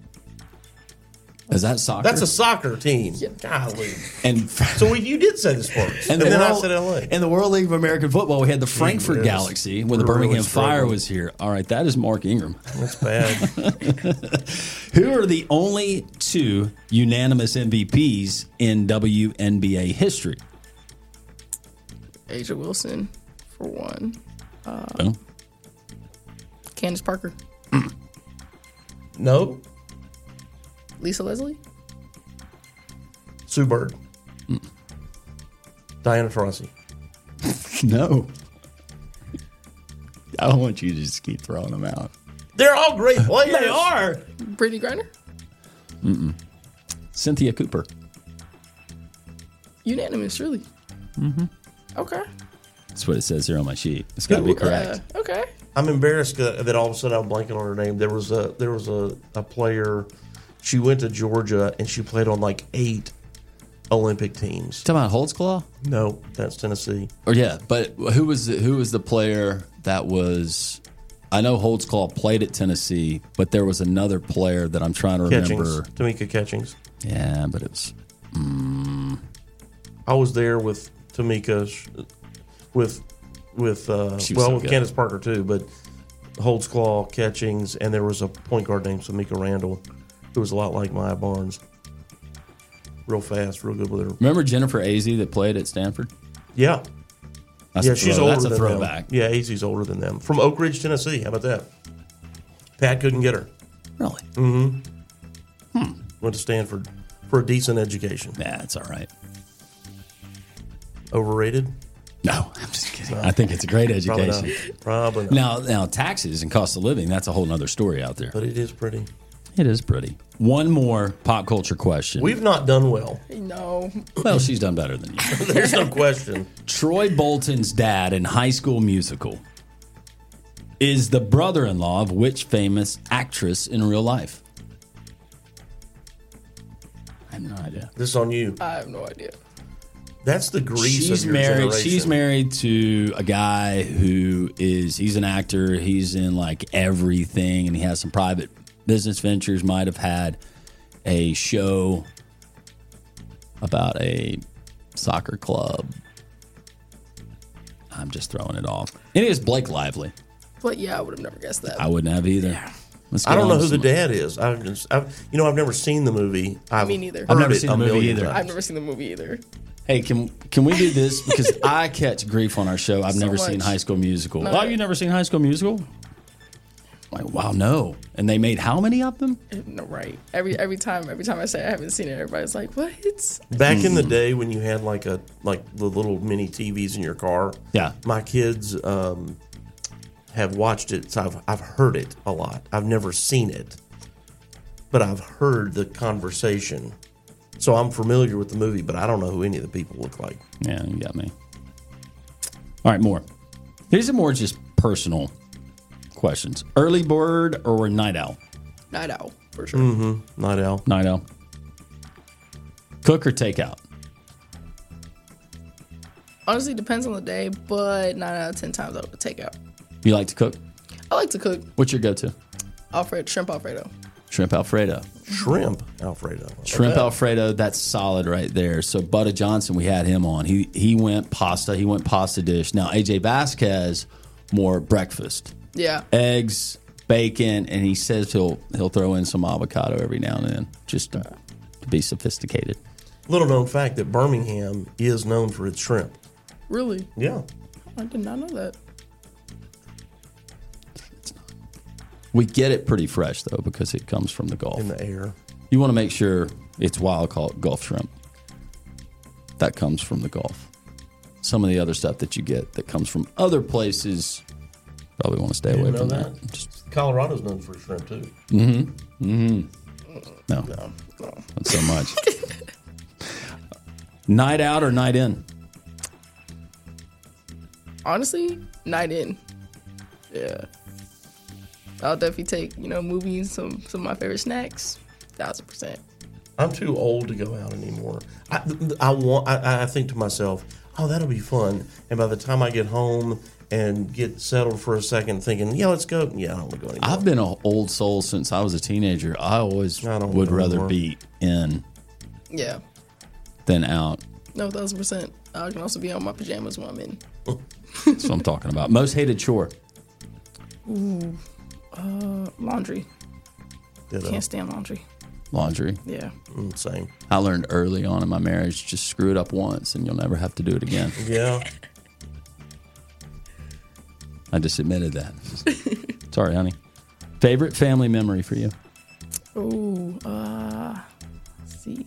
Speaker 1: Is that soccer?
Speaker 8: That's a soccer team. Golly.
Speaker 1: And
Speaker 8: So you did say the Sparks, and then I said L.A.
Speaker 1: In the World League of American Football, we had the Frankfurt
Speaker 8: Yes.
Speaker 1: Galaxy when the
Speaker 8: We're really
Speaker 1: Birmingham Fire
Speaker 8: struggling.
Speaker 1: was here. All right, that is Mark Ingram.
Speaker 8: That's bad.
Speaker 1: Who are the only 2 unanimous MVPs in WNBA history?
Speaker 10: Asia Wilson, for one.
Speaker 1: Oh.
Speaker 10: Candace Parker.
Speaker 8: Nope.
Speaker 10: Lisa Leslie.
Speaker 8: Sue Bird. Diana Taurasi.
Speaker 1: No. I don't want you to just keep throwing them out.
Speaker 8: They're all great players.
Speaker 1: They are.
Speaker 10: Brittany Griner.
Speaker 1: Cynthia Cooper.
Speaker 10: Unanimous, really.
Speaker 1: Mm-hmm.
Speaker 10: Okay.
Speaker 1: That's what it says here on my sheet. It's got to be correct.
Speaker 10: Okay.
Speaker 8: I'm embarrassed that all of a sudden I'm blanking on her name. There was a player. She went to Georgia and she played on like 8 Olympic teams.
Speaker 1: Talking about Holtzclaw?
Speaker 8: No, that's Tennessee.
Speaker 1: Or yeah, but who was the player that was? I know Holtzclaw played at Tennessee, but there was another player that I'm trying to remember.
Speaker 8: Tamika Catchings.
Speaker 1: Yeah, but it was.
Speaker 8: I was there with Tamika, with
Speaker 1: She was so good.
Speaker 8: Candace Parker too, but Holtzclaw, Catchings, and there was a point guard named Samika Randall, who was a lot like Maya Barnes. Real fast, real good with her.
Speaker 1: Remember Jennifer Azzi that played at Stanford?
Speaker 8: Yeah.
Speaker 1: That's
Speaker 8: Yeah,
Speaker 1: a
Speaker 8: she's
Speaker 1: throw-
Speaker 8: older
Speaker 1: that's a
Speaker 8: than
Speaker 1: throwback.
Speaker 8: them. Yeah, Azzi's older than them. From Oak Ridge, Tennessee. How about that? Pat couldn't get her.
Speaker 1: Really?
Speaker 8: Mm-hmm. Went to Stanford for a decent education.
Speaker 1: Yeah, it's all right.
Speaker 8: Overrated?
Speaker 1: No, I'm just kidding. I think it's a great
Speaker 8: Probably
Speaker 1: education.
Speaker 8: not. Probably not.
Speaker 1: Now taxes and cost of living, that's a whole other story out there.
Speaker 8: But it is pretty.
Speaker 1: It is pretty. One more pop culture question.
Speaker 8: We've not done well.
Speaker 10: No.
Speaker 1: Well, she's done better than you.
Speaker 8: There's no question.
Speaker 1: Troy Bolton's dad in High School Musical. is the brother-in-law of which famous actress in real life? I have no idea.
Speaker 8: This is on you.
Speaker 10: I have no idea.
Speaker 8: That's the Grease
Speaker 1: She's
Speaker 8: of your
Speaker 1: married.
Speaker 8: generation.
Speaker 1: She's married to a guy he's an actor. He's in like everything, and he has some private business ventures. Might have had a show about a soccer club. I'm just throwing it off. And it is Blake Lively.
Speaker 10: But yeah, I would have never guessed that.
Speaker 1: I wouldn't have either.
Speaker 10: Yeah.
Speaker 8: I don't know who the dad is. I've never seen the movie.
Speaker 10: Me neither.
Speaker 1: I've never seen the movie either.
Speaker 10: I've never seen the movie either.
Speaker 1: Hey, can we do this? Because I catch grief on our show. I've never
Speaker 10: much.
Speaker 1: seen High School Musical.
Speaker 10: No.
Speaker 1: Oh, you've never seen High School Musical? Like, wow, no. And they made how many of them?
Speaker 10: No, right. Every time I say I haven't seen it, everybody's like, "What?"
Speaker 8: Back in the day when you had like the little mini TVs in your car.
Speaker 1: Yeah.
Speaker 8: My kids have watched it, so I've heard it a lot. I've never seen it, but I've heard the conversation. So I'm familiar with the movie, but I don't know who any of the people look like.
Speaker 1: Yeah, you got me. All right, more. These are more just personal questions. Early bird or night owl?
Speaker 10: Night owl, for sure.
Speaker 8: Mm-hmm. Night owl.
Speaker 1: Night owl. Cook or takeout?
Speaker 10: Honestly, depends on the day, but 9 out of 10 times I would take out.
Speaker 1: You like to cook?
Speaker 10: I like to cook.
Speaker 1: What's your go-to?
Speaker 10: Shrimp Alfredo.
Speaker 1: Shrimp Alfredo.
Speaker 8: Shrimp Alfredo.
Speaker 1: Shrimp Alfredo, that's solid right there. So Butta Johnson, we had him on. He went pasta. He went pasta dish. Now AJ Vasquez, more breakfast.
Speaker 10: Yeah.
Speaker 1: Eggs, bacon, and he says he'll throw in some avocado every now and then just to be sophisticated.
Speaker 8: Little known fact that Birmingham is known for its shrimp.
Speaker 10: Really?
Speaker 8: Yeah.
Speaker 10: I did not know that.
Speaker 1: We get it pretty fresh, though, because it comes from the Gulf.
Speaker 8: In the air.
Speaker 1: You want to make sure it's wild caught Gulf shrimp. That comes from the Gulf. Some of the other stuff that you get that comes from other places, probably want to stay away from that.
Speaker 8: Colorado's known for shrimp, too.
Speaker 1: Mm-hmm. Mm-hmm. No, not so much. Night out or night in?
Speaker 10: Honestly, night in. Yeah. I'll definitely take, movies, some of my favorite snacks, 1,000%.
Speaker 8: I'm too old to go out anymore. I think to myself, oh, that'll be fun. And by the time I get home and get settled for a second, thinking, yeah, let's go. Yeah, I don't want to go anymore.
Speaker 1: I've been an old soul since I was a teenager. I always would rather be in than out.
Speaker 10: No, 1,000%. I can also be on my pajamas when I'm in.
Speaker 1: That's what I'm talking about. Most hated chore?
Speaker 10: Ooh. Laundry.
Speaker 8: Ditto.
Speaker 10: Can't stand laundry.
Speaker 1: Laundry?
Speaker 10: Yeah.
Speaker 8: Same.
Speaker 1: I learned early on in my marriage, just screw it up once and you'll never have to do it again.
Speaker 8: Yeah.
Speaker 1: I just admitted that. Sorry, honey. Favorite family memory for you?
Speaker 10: Ooh, let's see.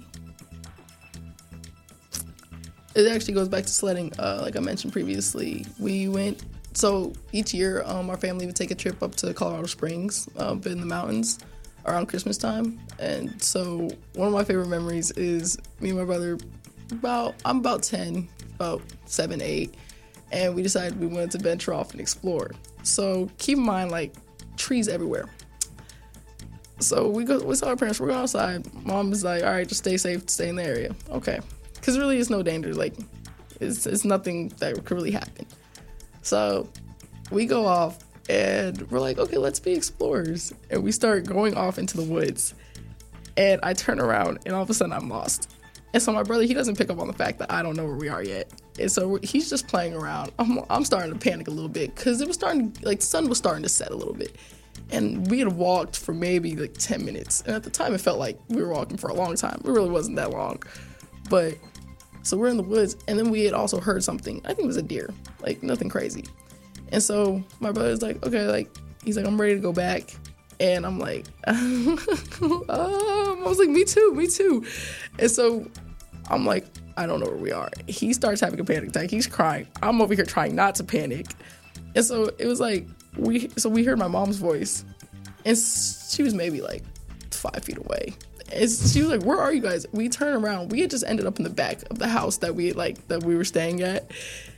Speaker 10: It actually goes back to sledding. Like I mentioned previously, we went. So each year, our family would take a trip up to Colorado Springs, up in the mountains, around Christmas time. And so one of my favorite memories is me and my brother. I'm about 10, about 7, 8, and we decided we wanted to venture off and explore. So keep in mind, like, trees everywhere. So we saw our parents. We're going outside. Mom was like, "All right, just stay safe, stay in the area." Okay, because really, it's no danger. Like, it's nothing that could really happen. So we go off and we're like, okay, let's be explorers. And we start going off into the woods. And I turn around and all of a sudden I'm lost. And so my brother, he doesn't pick up on the fact that I don't know where we are yet. And so he's just playing around. I'm starting to panic a little bit because it was starting, like, the sun was starting to set a little bit. And we had walked for maybe like 10 minutes. And at the time it felt like we were walking for a long time. It really wasn't that long. But so we're in the woods, and then we had also heard something. I think it was a deer, like nothing crazy. And so my brother's like, okay, like, he's like, I'm ready to go back. And I'm like, I was like, me too. And so I'm like, I don't know where we are. He starts having a panic attack. He's crying. I'm over here trying not to panic. And so it was like, we heard my mom's voice, and she was maybe like 5 feet away. And she was like, where are you guys? We turn around. We had just ended up in the back of the house that we were staying at.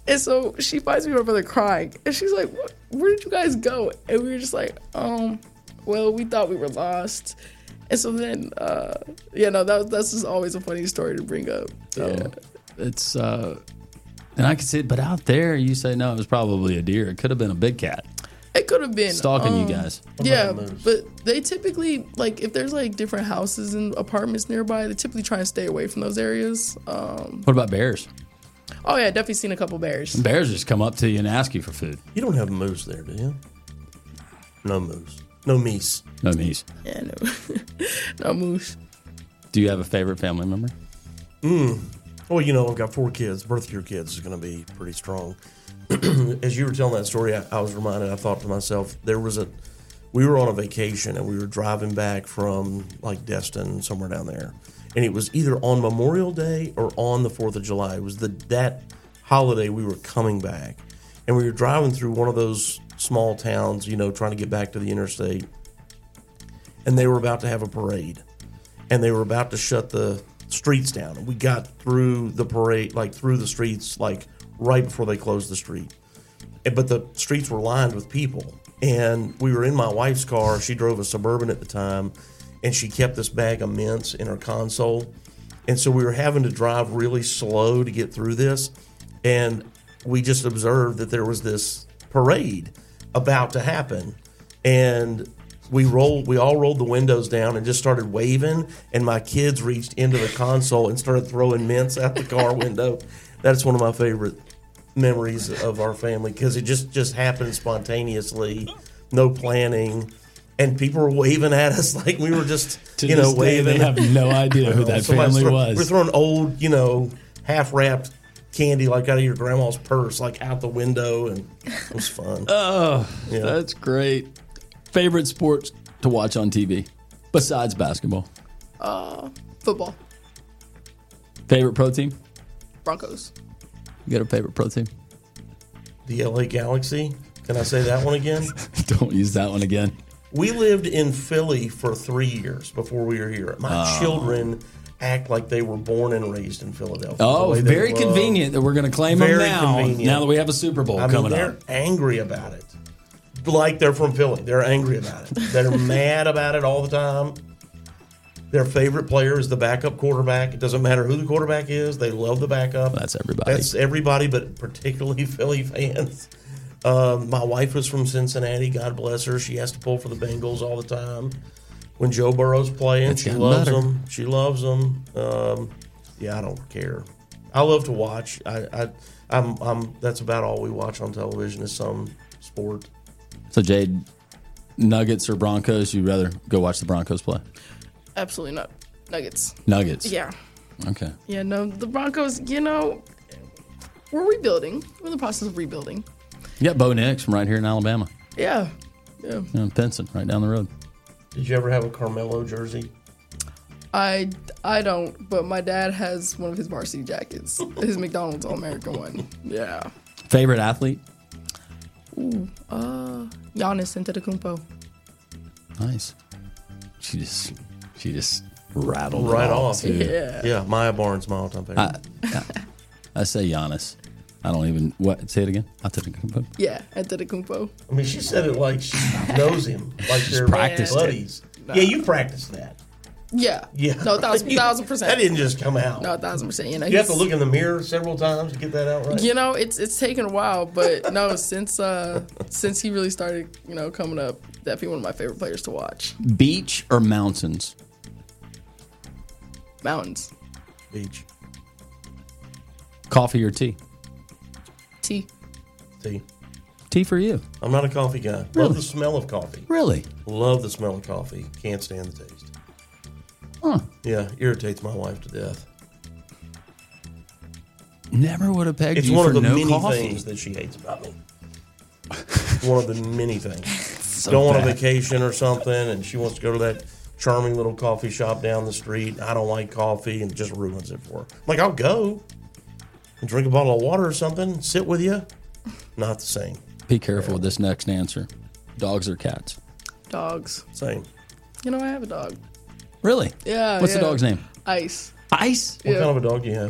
Speaker 10: And so she finds me and my brother crying. And she's like, where did you guys go? And we were just like, well, we thought we were lost. And so then, that's just always a funny story to bring up.
Speaker 1: It's, and I can see it, but out there, you say, no, it was probably a deer. It could have been a big cat.
Speaker 10: It could have been.
Speaker 1: Stalking you guys.
Speaker 10: Yeah, but they typically, like, if there's, like, different houses and apartments nearby, they typically try and stay away from those areas.
Speaker 1: What about bears?
Speaker 10: Oh, yeah, definitely seen a couple bears.
Speaker 1: Bears just come up to you and ask you for food.
Speaker 8: You don't have moose there, do you? No moose. No meese.
Speaker 1: No meese.
Speaker 10: Yeah, no. No moose.
Speaker 1: Do you have a favorite family member?
Speaker 8: Well, I've got 4 kids. Birth of your kids is going to be pretty strong. As you were telling that story, I was reminded, I thought to myself, we were on a vacation and we were driving back from like Destin, somewhere down there. And it was either on Memorial Day or on the 4th of July. It was that holiday we were coming back. And we were driving through one of those small towns, trying to get back to the interstate. And they were about to have a parade. And they were about to shut the streets down. And we got through the parade, like through the streets, like right before they closed the street. But the streets were lined with people. And we were in my wife's car. She drove a Suburban at the time. And she kept this bag of mints in her console. And so we were having to drive really slow to get through this. And we just observed that there was this parade about to happen. And we all rolled the windows down and just started waving. And my kids reached into the console and started throwing mints out the car window. That's one of my favorite memories of our family because it just happened spontaneously, no planning. And people were waving at us like we were just, waving.
Speaker 1: They have no idea who that family was.
Speaker 8: We're throwing old, half-wrapped candy like out of your grandma's purse, like out the window, and it was fun.
Speaker 1: Oh, yeah. That's great. Favorite sports to watch on TV besides basketball?
Speaker 10: Football.
Speaker 1: Favorite pro team?
Speaker 10: Broncos.
Speaker 1: You got a favorite pro team?
Speaker 8: The LA Galaxy. Can I say that one again?
Speaker 1: Don't use that one again.
Speaker 8: We lived in Philly for 3 years before we were here. My children act like they were born and raised in Philadelphia.
Speaker 1: Oh, very convenient that we're going to claim them now. Convenient. Now that we have a Super Bowl coming
Speaker 8: they're
Speaker 1: up.
Speaker 8: They're angry about it. Like they're from Philly. They're angry about it. They're mad about it all the time. Their favorite player is the backup quarterback. It doesn't matter who the quarterback is. They love the backup.
Speaker 1: That's everybody.
Speaker 8: That's everybody, but particularly Philly fans. My wife was from Cincinnati. God bless her. She has to pull for the Bengals all the time. When Joe Burrow's playing, she loves him. She loves him. I don't care. I love to watch. I'm that's about all we watch on television is some sport.
Speaker 1: So, Jade, Nuggets or Broncos? You'd rather go watch the Broncos play?
Speaker 10: Absolutely not. Nuggets.
Speaker 1: Nuggets.
Speaker 10: Yeah.
Speaker 1: Okay.
Speaker 10: Yeah. No, the Broncos. We're rebuilding. We're in the process of rebuilding.
Speaker 1: You got Bo Nix from right here in Alabama.
Speaker 10: Yeah.
Speaker 1: Pinson, right down the road.
Speaker 8: Did you ever have a Carmelo jersey?
Speaker 10: I don't, but my dad has one of his varsity jackets. His McDonald's All-American one. Yeah.
Speaker 1: Favorite athlete?
Speaker 10: Ooh, Giannis Antetokounmpo.
Speaker 1: Nice. She just rattled
Speaker 8: right
Speaker 1: it
Speaker 8: off.
Speaker 10: Yeah.
Speaker 8: Maya Barnes, my all-time favorite.
Speaker 1: I say Giannis. I don't even say it again. Antetokounmpo.
Speaker 10: Yeah, Antetokounmpo.
Speaker 8: I mean, she said it like she knows him, like they're buddies.
Speaker 10: No.
Speaker 8: Yeah, you practiced that.
Speaker 10: Yeah. No, 1,000%.
Speaker 8: That didn't just come out.
Speaker 10: No, 1,000%.
Speaker 8: You have to look in the mirror several times to get that out right.
Speaker 10: It's taken a while, but no, since he really started, coming up, definitely one of my favorite players to watch.
Speaker 1: Beach or mountains?
Speaker 10: Mountains.
Speaker 8: Beach.
Speaker 1: Coffee or tea?
Speaker 10: Tea.
Speaker 1: Tea for you.
Speaker 8: I'm not a coffee guy.
Speaker 1: Really?
Speaker 8: Love the smell of coffee.
Speaker 1: Really?
Speaker 8: Love the smell of coffee. Can't stand the taste.
Speaker 1: Huh.
Speaker 8: Yeah, irritates my wife to death.
Speaker 1: Never would have pegged
Speaker 8: it's
Speaker 1: you
Speaker 8: one
Speaker 1: for
Speaker 8: of the
Speaker 1: no
Speaker 8: many
Speaker 1: coffee.
Speaker 8: things that she hates about me. One of the many things.
Speaker 1: So
Speaker 8: Go on
Speaker 1: bad.
Speaker 8: a vacation or something, and she wants to go to that charming little coffee shop down the street. I don't like coffee, and just ruins it for her. I'm like, I'll go and drink a bottle of water or something, sit with you. Not the same.
Speaker 1: Be careful with this next answer. Dogs or cats?
Speaker 10: Dogs.
Speaker 8: Same.
Speaker 10: I have a dog.
Speaker 1: Really?
Speaker 10: Yeah.
Speaker 1: What's the dog's name?
Speaker 10: Ice.
Speaker 1: Ice?
Speaker 8: What kind of a dog do you have?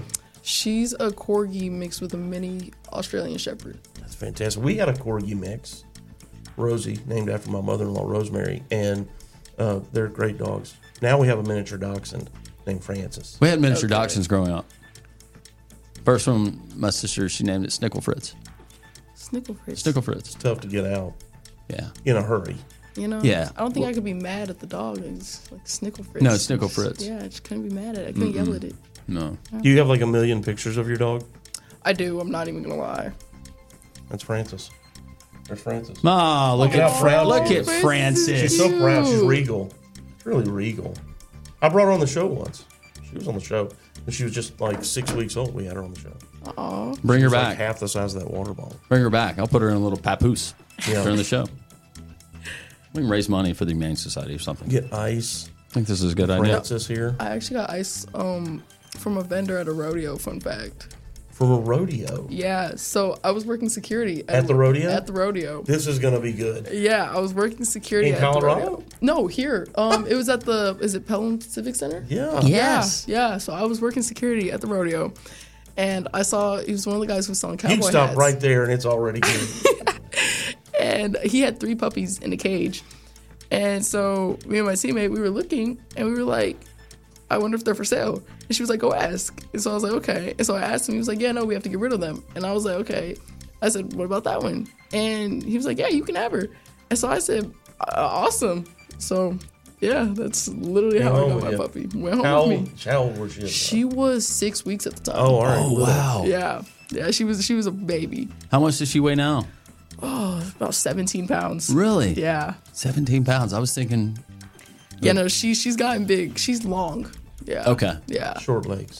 Speaker 10: She's a corgi mixed with a mini Australian Shepherd.
Speaker 8: That's fantastic. We had a corgi mix, Rosie, named after my mother-in-law, Rosemary, and they're great dogs. Now we have a miniature dachshund named Francis.
Speaker 1: We had miniature dachshunds growing up. First one, my sister, she named it Snickle Fritz.
Speaker 10: Snickle Fritz.
Speaker 1: Snickle Fritz.
Speaker 8: It's tough to get out.
Speaker 1: Yeah.
Speaker 8: In a hurry.
Speaker 10: You know?
Speaker 1: Yeah.
Speaker 10: I don't think I could be mad at the dog. It's like Snickle Fritz.
Speaker 1: No, Snickle Fritz.
Speaker 10: Yeah, I just couldn't be mad at it. I couldn't yell at it.
Speaker 1: No.
Speaker 8: Do you have like a million pictures of your dog?
Speaker 10: I do. I'm not even going to lie.
Speaker 8: That's Francis. There's Francis.
Speaker 1: Oh, look at Francis.
Speaker 8: She's so proud. She's regal. She's really regal. I brought her on the show once. She was on the show. And she was just like 6 weeks old. We had her on the show.
Speaker 10: Aw.
Speaker 1: Bring her back.
Speaker 8: Like half the size of that water bottle.
Speaker 1: Bring her back. I'll put her in a little papoose during the show. We can raise money for the Humane Society or something.
Speaker 8: Get ice.
Speaker 1: I think this is a good idea.
Speaker 8: Francis here.
Speaker 10: I actually got ice from a vendor at a rodeo, fun fact.
Speaker 8: From a rodeo?
Speaker 10: Yeah, so I was working security.
Speaker 8: At the rodeo?
Speaker 10: At the rodeo.
Speaker 8: This is going to be good.
Speaker 10: Yeah, I was working security
Speaker 8: in
Speaker 10: at
Speaker 8: Colorado?
Speaker 10: the rodeo. No, here. It was at the, is it Pelham Civic Center?
Speaker 8: Yeah.
Speaker 1: Yes.
Speaker 10: Yeah, so I was working security at the rodeo. And I saw, he was one of the guys who was selling cowboy
Speaker 8: You can stop
Speaker 10: hats.
Speaker 8: right there and it's already good.
Speaker 10: And he had 3 puppies in a cage. And so me and my teammate, we were looking and we were like, I wonder if they're for sale. And she was like, go ask. And so I was like, okay. And so I asked him, he was like, yeah, no, we have to get rid of them. And I was like, okay. I said, what about that one? And he was like, yeah, you can have her. And so I said, awesome. So yeah, that's literally how I got my puppy. Went home with me.
Speaker 8: How old was she?
Speaker 10: She was 6 weeks at the time.
Speaker 8: Oh, all right.
Speaker 1: Oh, wow.
Speaker 10: Yeah, she was a baby.
Speaker 1: How much does she weigh now?
Speaker 10: Oh, about 17 pounds.
Speaker 1: Really?
Speaker 10: Yeah.
Speaker 1: 17 pounds. I was thinking.
Speaker 10: Yeah, no, she's gotten big. She's long. Yeah.
Speaker 1: Okay.
Speaker 10: Yeah.
Speaker 8: Short legs.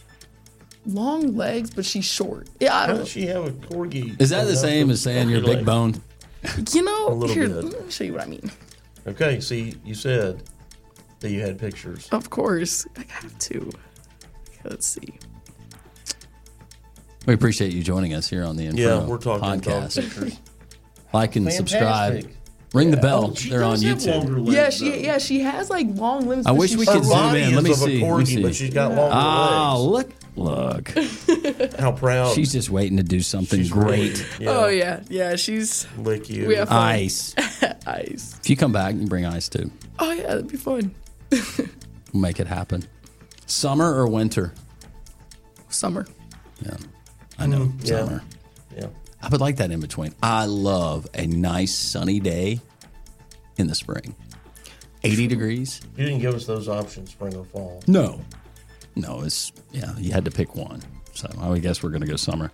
Speaker 10: Long legs, but she's short. Yeah, I
Speaker 8: How
Speaker 10: don't
Speaker 8: does she have a corgi?
Speaker 1: Is that the same as saying you're big boned?
Speaker 10: You know,
Speaker 8: A little
Speaker 10: here,
Speaker 8: bit.
Speaker 10: let me show you what I mean.
Speaker 8: Okay, see, you said that you had pictures.
Speaker 10: Of course. I have to. Okay, let's see.
Speaker 1: We appreciate you joining us here on the Inferno
Speaker 8: Yeah, we're talking dog
Speaker 1: podcast.
Speaker 8: pictures.
Speaker 1: Like and
Speaker 8: Fantastic.
Speaker 1: subscribe. Ring the bell.
Speaker 8: Oh, she
Speaker 1: They're on
Speaker 8: does have
Speaker 1: YouTube.
Speaker 8: longer legs,
Speaker 10: Yeah, she has like long limbs.
Speaker 1: I
Speaker 10: but
Speaker 1: wish
Speaker 10: she's
Speaker 1: we
Speaker 8: Her
Speaker 1: could zoom
Speaker 8: body
Speaker 1: in. Let me
Speaker 8: is of a
Speaker 1: see. Let me
Speaker 8: corgi,
Speaker 1: see.
Speaker 8: but she's got longer
Speaker 1: Ah,
Speaker 8: legs.
Speaker 1: look.
Speaker 8: How proud.
Speaker 1: She's just waiting to do something
Speaker 8: She's
Speaker 1: great.
Speaker 8: really-
Speaker 10: Oh yeah, she's
Speaker 8: Lick you.
Speaker 10: we have fun.
Speaker 1: Ice.
Speaker 10: Ice.
Speaker 1: If you come back, you can bring ice too.
Speaker 10: Oh yeah, that'd be fun.
Speaker 1: We'll make it happen. Summer or winter?
Speaker 10: Summer.
Speaker 1: Yeah, I know.
Speaker 8: Yeah.
Speaker 1: Summer.
Speaker 8: Yeah.
Speaker 1: I would like that in between. I love a nice sunny day in the spring. 80 degrees?
Speaker 8: You didn't give us those options, spring or fall.
Speaker 1: No. No, you had to pick one. So I would guess we're going to go summer.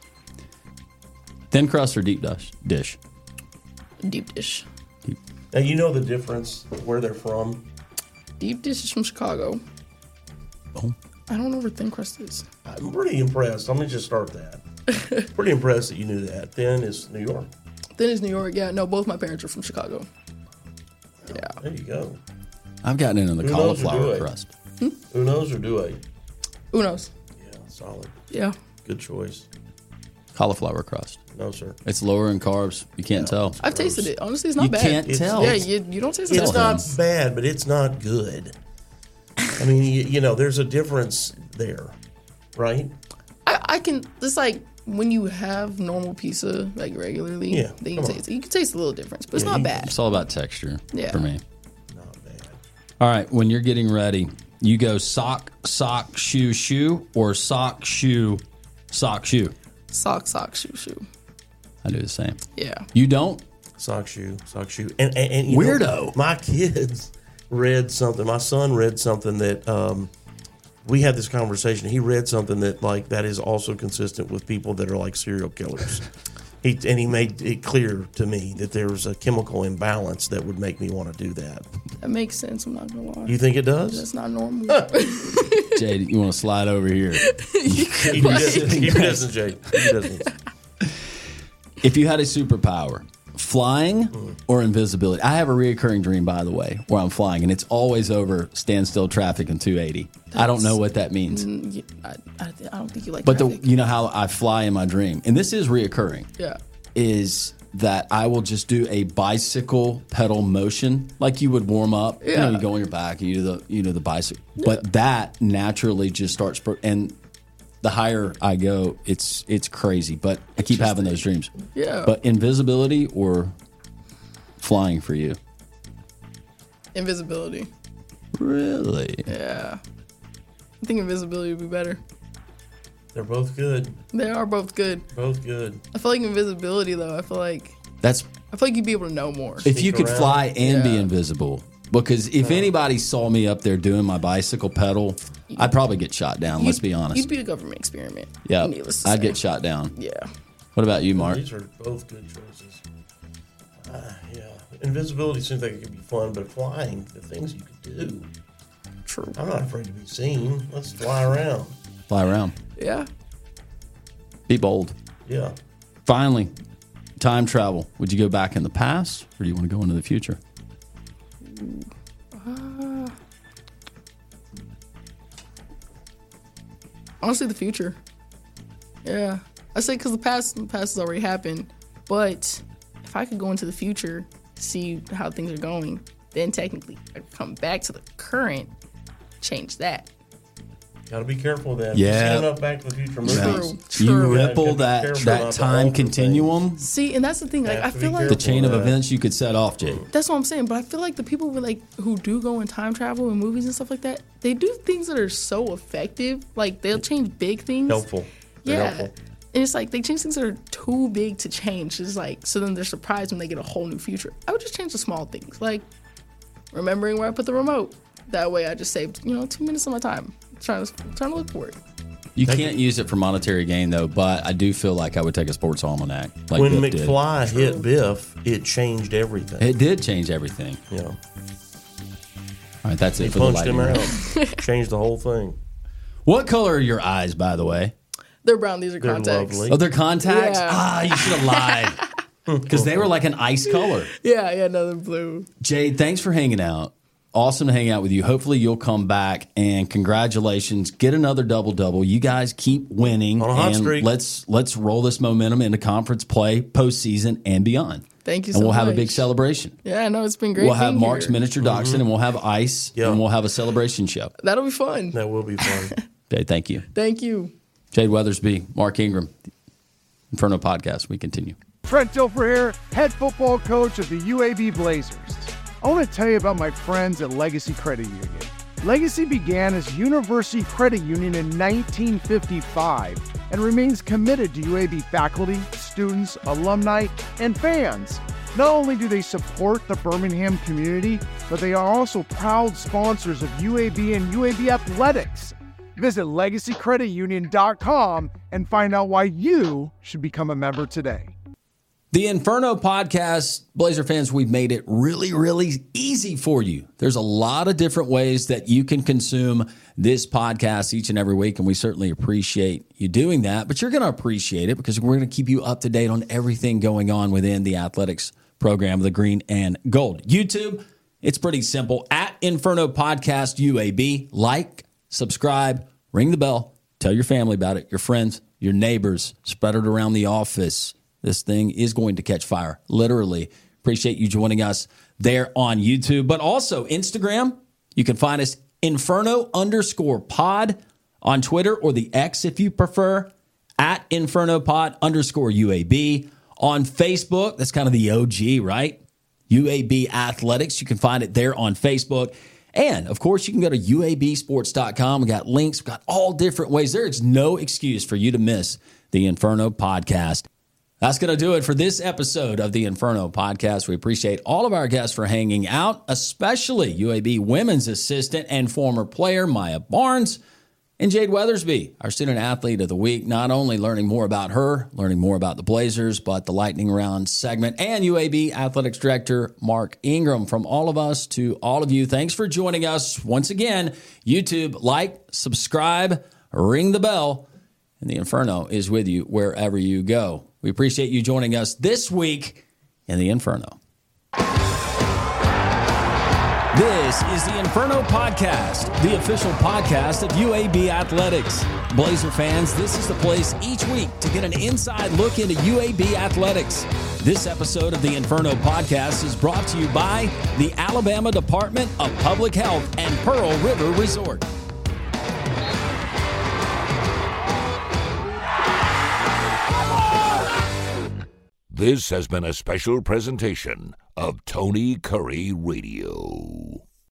Speaker 1: Thin crust or deep dish?
Speaker 10: Deep dish.
Speaker 8: Now, you know the difference where they're from?
Speaker 10: Deep dish is from Chicago.
Speaker 1: Oh.
Speaker 10: I don't know where thin crust is.
Speaker 8: I'm pretty impressed. Let me just start that. Pretty impressed that you knew that. Thin is New York.
Speaker 10: Thin is New York. Yeah, no, both my parents are from Chicago. Yeah.
Speaker 8: There you go.
Speaker 1: I've gotten into the
Speaker 8: Who knows or do
Speaker 1: cauliflower
Speaker 8: it?
Speaker 1: crust.
Speaker 8: Uno's or Douay?
Speaker 10: Uno's.
Speaker 8: Yeah, solid.
Speaker 10: Yeah.
Speaker 8: Good choice.
Speaker 1: Cauliflower crust.
Speaker 8: No, sir.
Speaker 1: It's lower in carbs. You can't tell.
Speaker 10: I've tasted it. Honestly, it's not
Speaker 1: You
Speaker 10: bad.
Speaker 1: can't tell.
Speaker 10: Yeah, you don't taste it.
Speaker 8: It's
Speaker 10: at all.
Speaker 8: not bad, but it's not good. I mean, you know, there's a difference there, right?
Speaker 10: I can just like when you have normal pizza like regularly,
Speaker 8: Yeah,
Speaker 10: then you
Speaker 8: come
Speaker 10: can taste it. You can taste a little difference, but it's not bad.
Speaker 1: It's all about texture
Speaker 10: Yeah.
Speaker 1: for me.
Speaker 8: Not bad.
Speaker 1: All right, when you're getting ready, you go sock, shoe, or sock, shoe.
Speaker 10: Sock, shoe.
Speaker 1: I do the same.
Speaker 10: Yeah.
Speaker 1: You don't?
Speaker 8: Sock shoe. And you
Speaker 1: Weirdo.
Speaker 8: know, my kids read something. My son read something that we had this conversation. He read something that is also consistent with people that are like serial killers. He made it clear to me that there was a chemical imbalance that would make me want to do that.
Speaker 10: That makes sense. I'm not gonna lie.
Speaker 8: You think it does?
Speaker 10: That's not normal.
Speaker 1: Jade, you want to slide over here?
Speaker 8: Keep your distance, Jade. Keep your distance.
Speaker 1: If you had a superpower, flying or invisibility? I have a reoccurring dream, by the way, where I'm flying, and it's always over standstill traffic in 280. I don't know what that means.
Speaker 10: I don't think you like
Speaker 1: But
Speaker 10: traffic.
Speaker 1: you know how I fly in my dream, and this is reoccurring.
Speaker 10: Yeah.
Speaker 1: Is that I will just do a bicycle pedal motion like you would warm up.
Speaker 10: Yeah.
Speaker 1: You know, you go on your back, you do the bicycle, but that naturally just starts and the higher I go, it's crazy. But I keep having those dreams.
Speaker 10: Yeah.
Speaker 1: But invisibility or flying for you?
Speaker 10: Invisibility.
Speaker 1: Really?
Speaker 10: Yeah. I think invisibility would be better.
Speaker 8: They're both good.
Speaker 10: They are both good.
Speaker 8: Both good.
Speaker 10: I feel like invisibility, though, I feel like you'd be able to know more.
Speaker 1: If you could fly and be
Speaker 10: Yeah.
Speaker 1: invisible. Because if anybody saw me up there doing my bicycle pedal, I'd probably get shot down, let's be honest.
Speaker 10: You'd be a government experiment.
Speaker 1: Yeah,
Speaker 10: Needless to
Speaker 1: I'd
Speaker 10: say.
Speaker 1: get shot down.
Speaker 10: Yeah.
Speaker 1: What about you, Mark?
Speaker 8: These are both good choices. Yeah. Invisibility seems like it could be fun, but flying, the things you could do.
Speaker 10: True.
Speaker 8: I'm not afraid to be seen. Let's fly around.
Speaker 1: Fly around.
Speaker 10: Yeah.
Speaker 1: Be bold.
Speaker 8: Yeah.
Speaker 1: Finally, time travel. Would you go back in the past or do you want to go into the future?
Speaker 10: Honestly, the future. Yeah. I say because the past has already happened. But if I could go into the future, see how things are going, then technically I could come back to the current, change that.
Speaker 8: Got to be careful of that.
Speaker 1: Yeah.
Speaker 8: You've seen enough Back to the Future movies.
Speaker 1: You
Speaker 8: Yeah,
Speaker 1: ripple
Speaker 8: gotta be careful
Speaker 1: that
Speaker 8: not to
Speaker 1: time
Speaker 8: alter
Speaker 1: continuum.
Speaker 10: See, and that's the thing. Like, I feel like
Speaker 1: The chain of events you could set off, Jay.
Speaker 10: that's what I'm saying. But I feel like the people who do go in time travel in movies and stuff like that, they do things that are so effective. Like they'll change big things.
Speaker 8: Helpful. They're
Speaker 10: Yeah.
Speaker 8: helpful.
Speaker 10: And it's like they change things that are too big to change. It's like so then they're surprised when they get a whole new future. I would just change the small things, like remembering where I put the remote. That way I just saved, 2 minutes of my time trying to look for it.
Speaker 1: You can't use it for monetary gain, though, but I do feel like I would take a sports almanac. Like
Speaker 8: When
Speaker 1: Biff did.
Speaker 8: McFly hit Biff, it changed everything.
Speaker 1: It did change everything.
Speaker 8: Yeah.
Speaker 1: All right, that's
Speaker 8: He
Speaker 1: it for the
Speaker 8: punched
Speaker 1: lightning
Speaker 8: him
Speaker 1: round.
Speaker 8: out. Changed the whole thing.
Speaker 1: What color are your eyes, by the way?
Speaker 10: They're brown. These are
Speaker 8: They're
Speaker 10: contacts.
Speaker 8: lovely.
Speaker 1: Oh, they're contacts?
Speaker 10: Yeah.
Speaker 1: You should have lied. Because they were like an ice color.
Speaker 10: Yeah, no, they're blue.
Speaker 1: Jade, thanks for hanging out. Awesome to hang out with you. Hopefully you'll come back, and congratulations. Get another double-double. You guys keep winning.
Speaker 8: On a hot
Speaker 1: and
Speaker 8: streak.
Speaker 1: let's roll this momentum into conference play, postseason, and beyond.
Speaker 10: Thank you
Speaker 1: And
Speaker 10: so
Speaker 1: we'll have a
Speaker 10: much.
Speaker 1: big celebration.
Speaker 10: Yeah, no, it's been great.
Speaker 1: We'll have
Speaker 10: being
Speaker 1: Mark's
Speaker 10: here.
Speaker 1: miniature dachshund, and we'll have ice,
Speaker 8: Yeah.
Speaker 1: and we'll have a celebration show.
Speaker 10: That'll be fun.
Speaker 8: That will be fun.
Speaker 1: Jade, thank you.
Speaker 10: Thank you.
Speaker 1: Jade Weathersby, Mark Ingram, Inferno Podcast. We continue.
Speaker 13: Trent Dilfer here, head football coach of the UAB Blazers. I want to tell you about my friends at Legacy Credit Union. Legacy began as University Credit Union in 1955 and remains committed to UAB faculty, students, alumni, and fans. Not only do they support the Birmingham community, but they are also proud sponsors of UAB and UAB athletics. Visit LegacyCreditUnion.com and find out why you should become a member today.
Speaker 1: The Inferno Podcast, Blazer fans, we've made it really, really easy for you. There's a lot of different ways that you can consume this podcast each and every week, and we certainly appreciate you doing that. But you're going to appreciate it because we're going to keep you up to date on everything going on within the athletics program, the Green and Gold. YouTube, it's pretty simple. At Inferno Podcast UAB, like, subscribe, ring the bell, tell your family about it, your friends, your neighbors, spread it around the office. This thing is going to catch fire, literally. Appreciate you joining us there on YouTube, but also Instagram. You can find us Inferno_pod on Twitter, or the X if you prefer, at InfernoPod_UAB. On Facebook, that's kind of the OG, right? UAB Athletics. You can find it there on Facebook. And, of course, you can go to UABsports.com. We got links. We got all different ways. There is no excuse for you to miss the Inferno Podcast. That's going to do it for this episode of the Inferno Podcast. We appreciate all of our guests for hanging out, especially UAB women's assistant and former player Maya Barnes and Jade Weathersby, our student athlete of the week. Not only learning more about her, learning more about the Blazers, but the lightning round segment, and UAB athletics director Mark Ingram. From all of us to all of you, thanks for joining us once again. YouTube, like, subscribe, ring the bell, and the Inferno is with you wherever you go. We appreciate you joining us this week in the Inferno. This is the Inferno Podcast, the official podcast of UAB Athletics. Blazer fans, this is the place each week to get an inside look into UAB Athletics. This episode of the Inferno Podcast is brought to you by the Alabama Department of Public Health and Pearl River Resort.
Speaker 14: This has been a special presentation of Tony Curry Radio.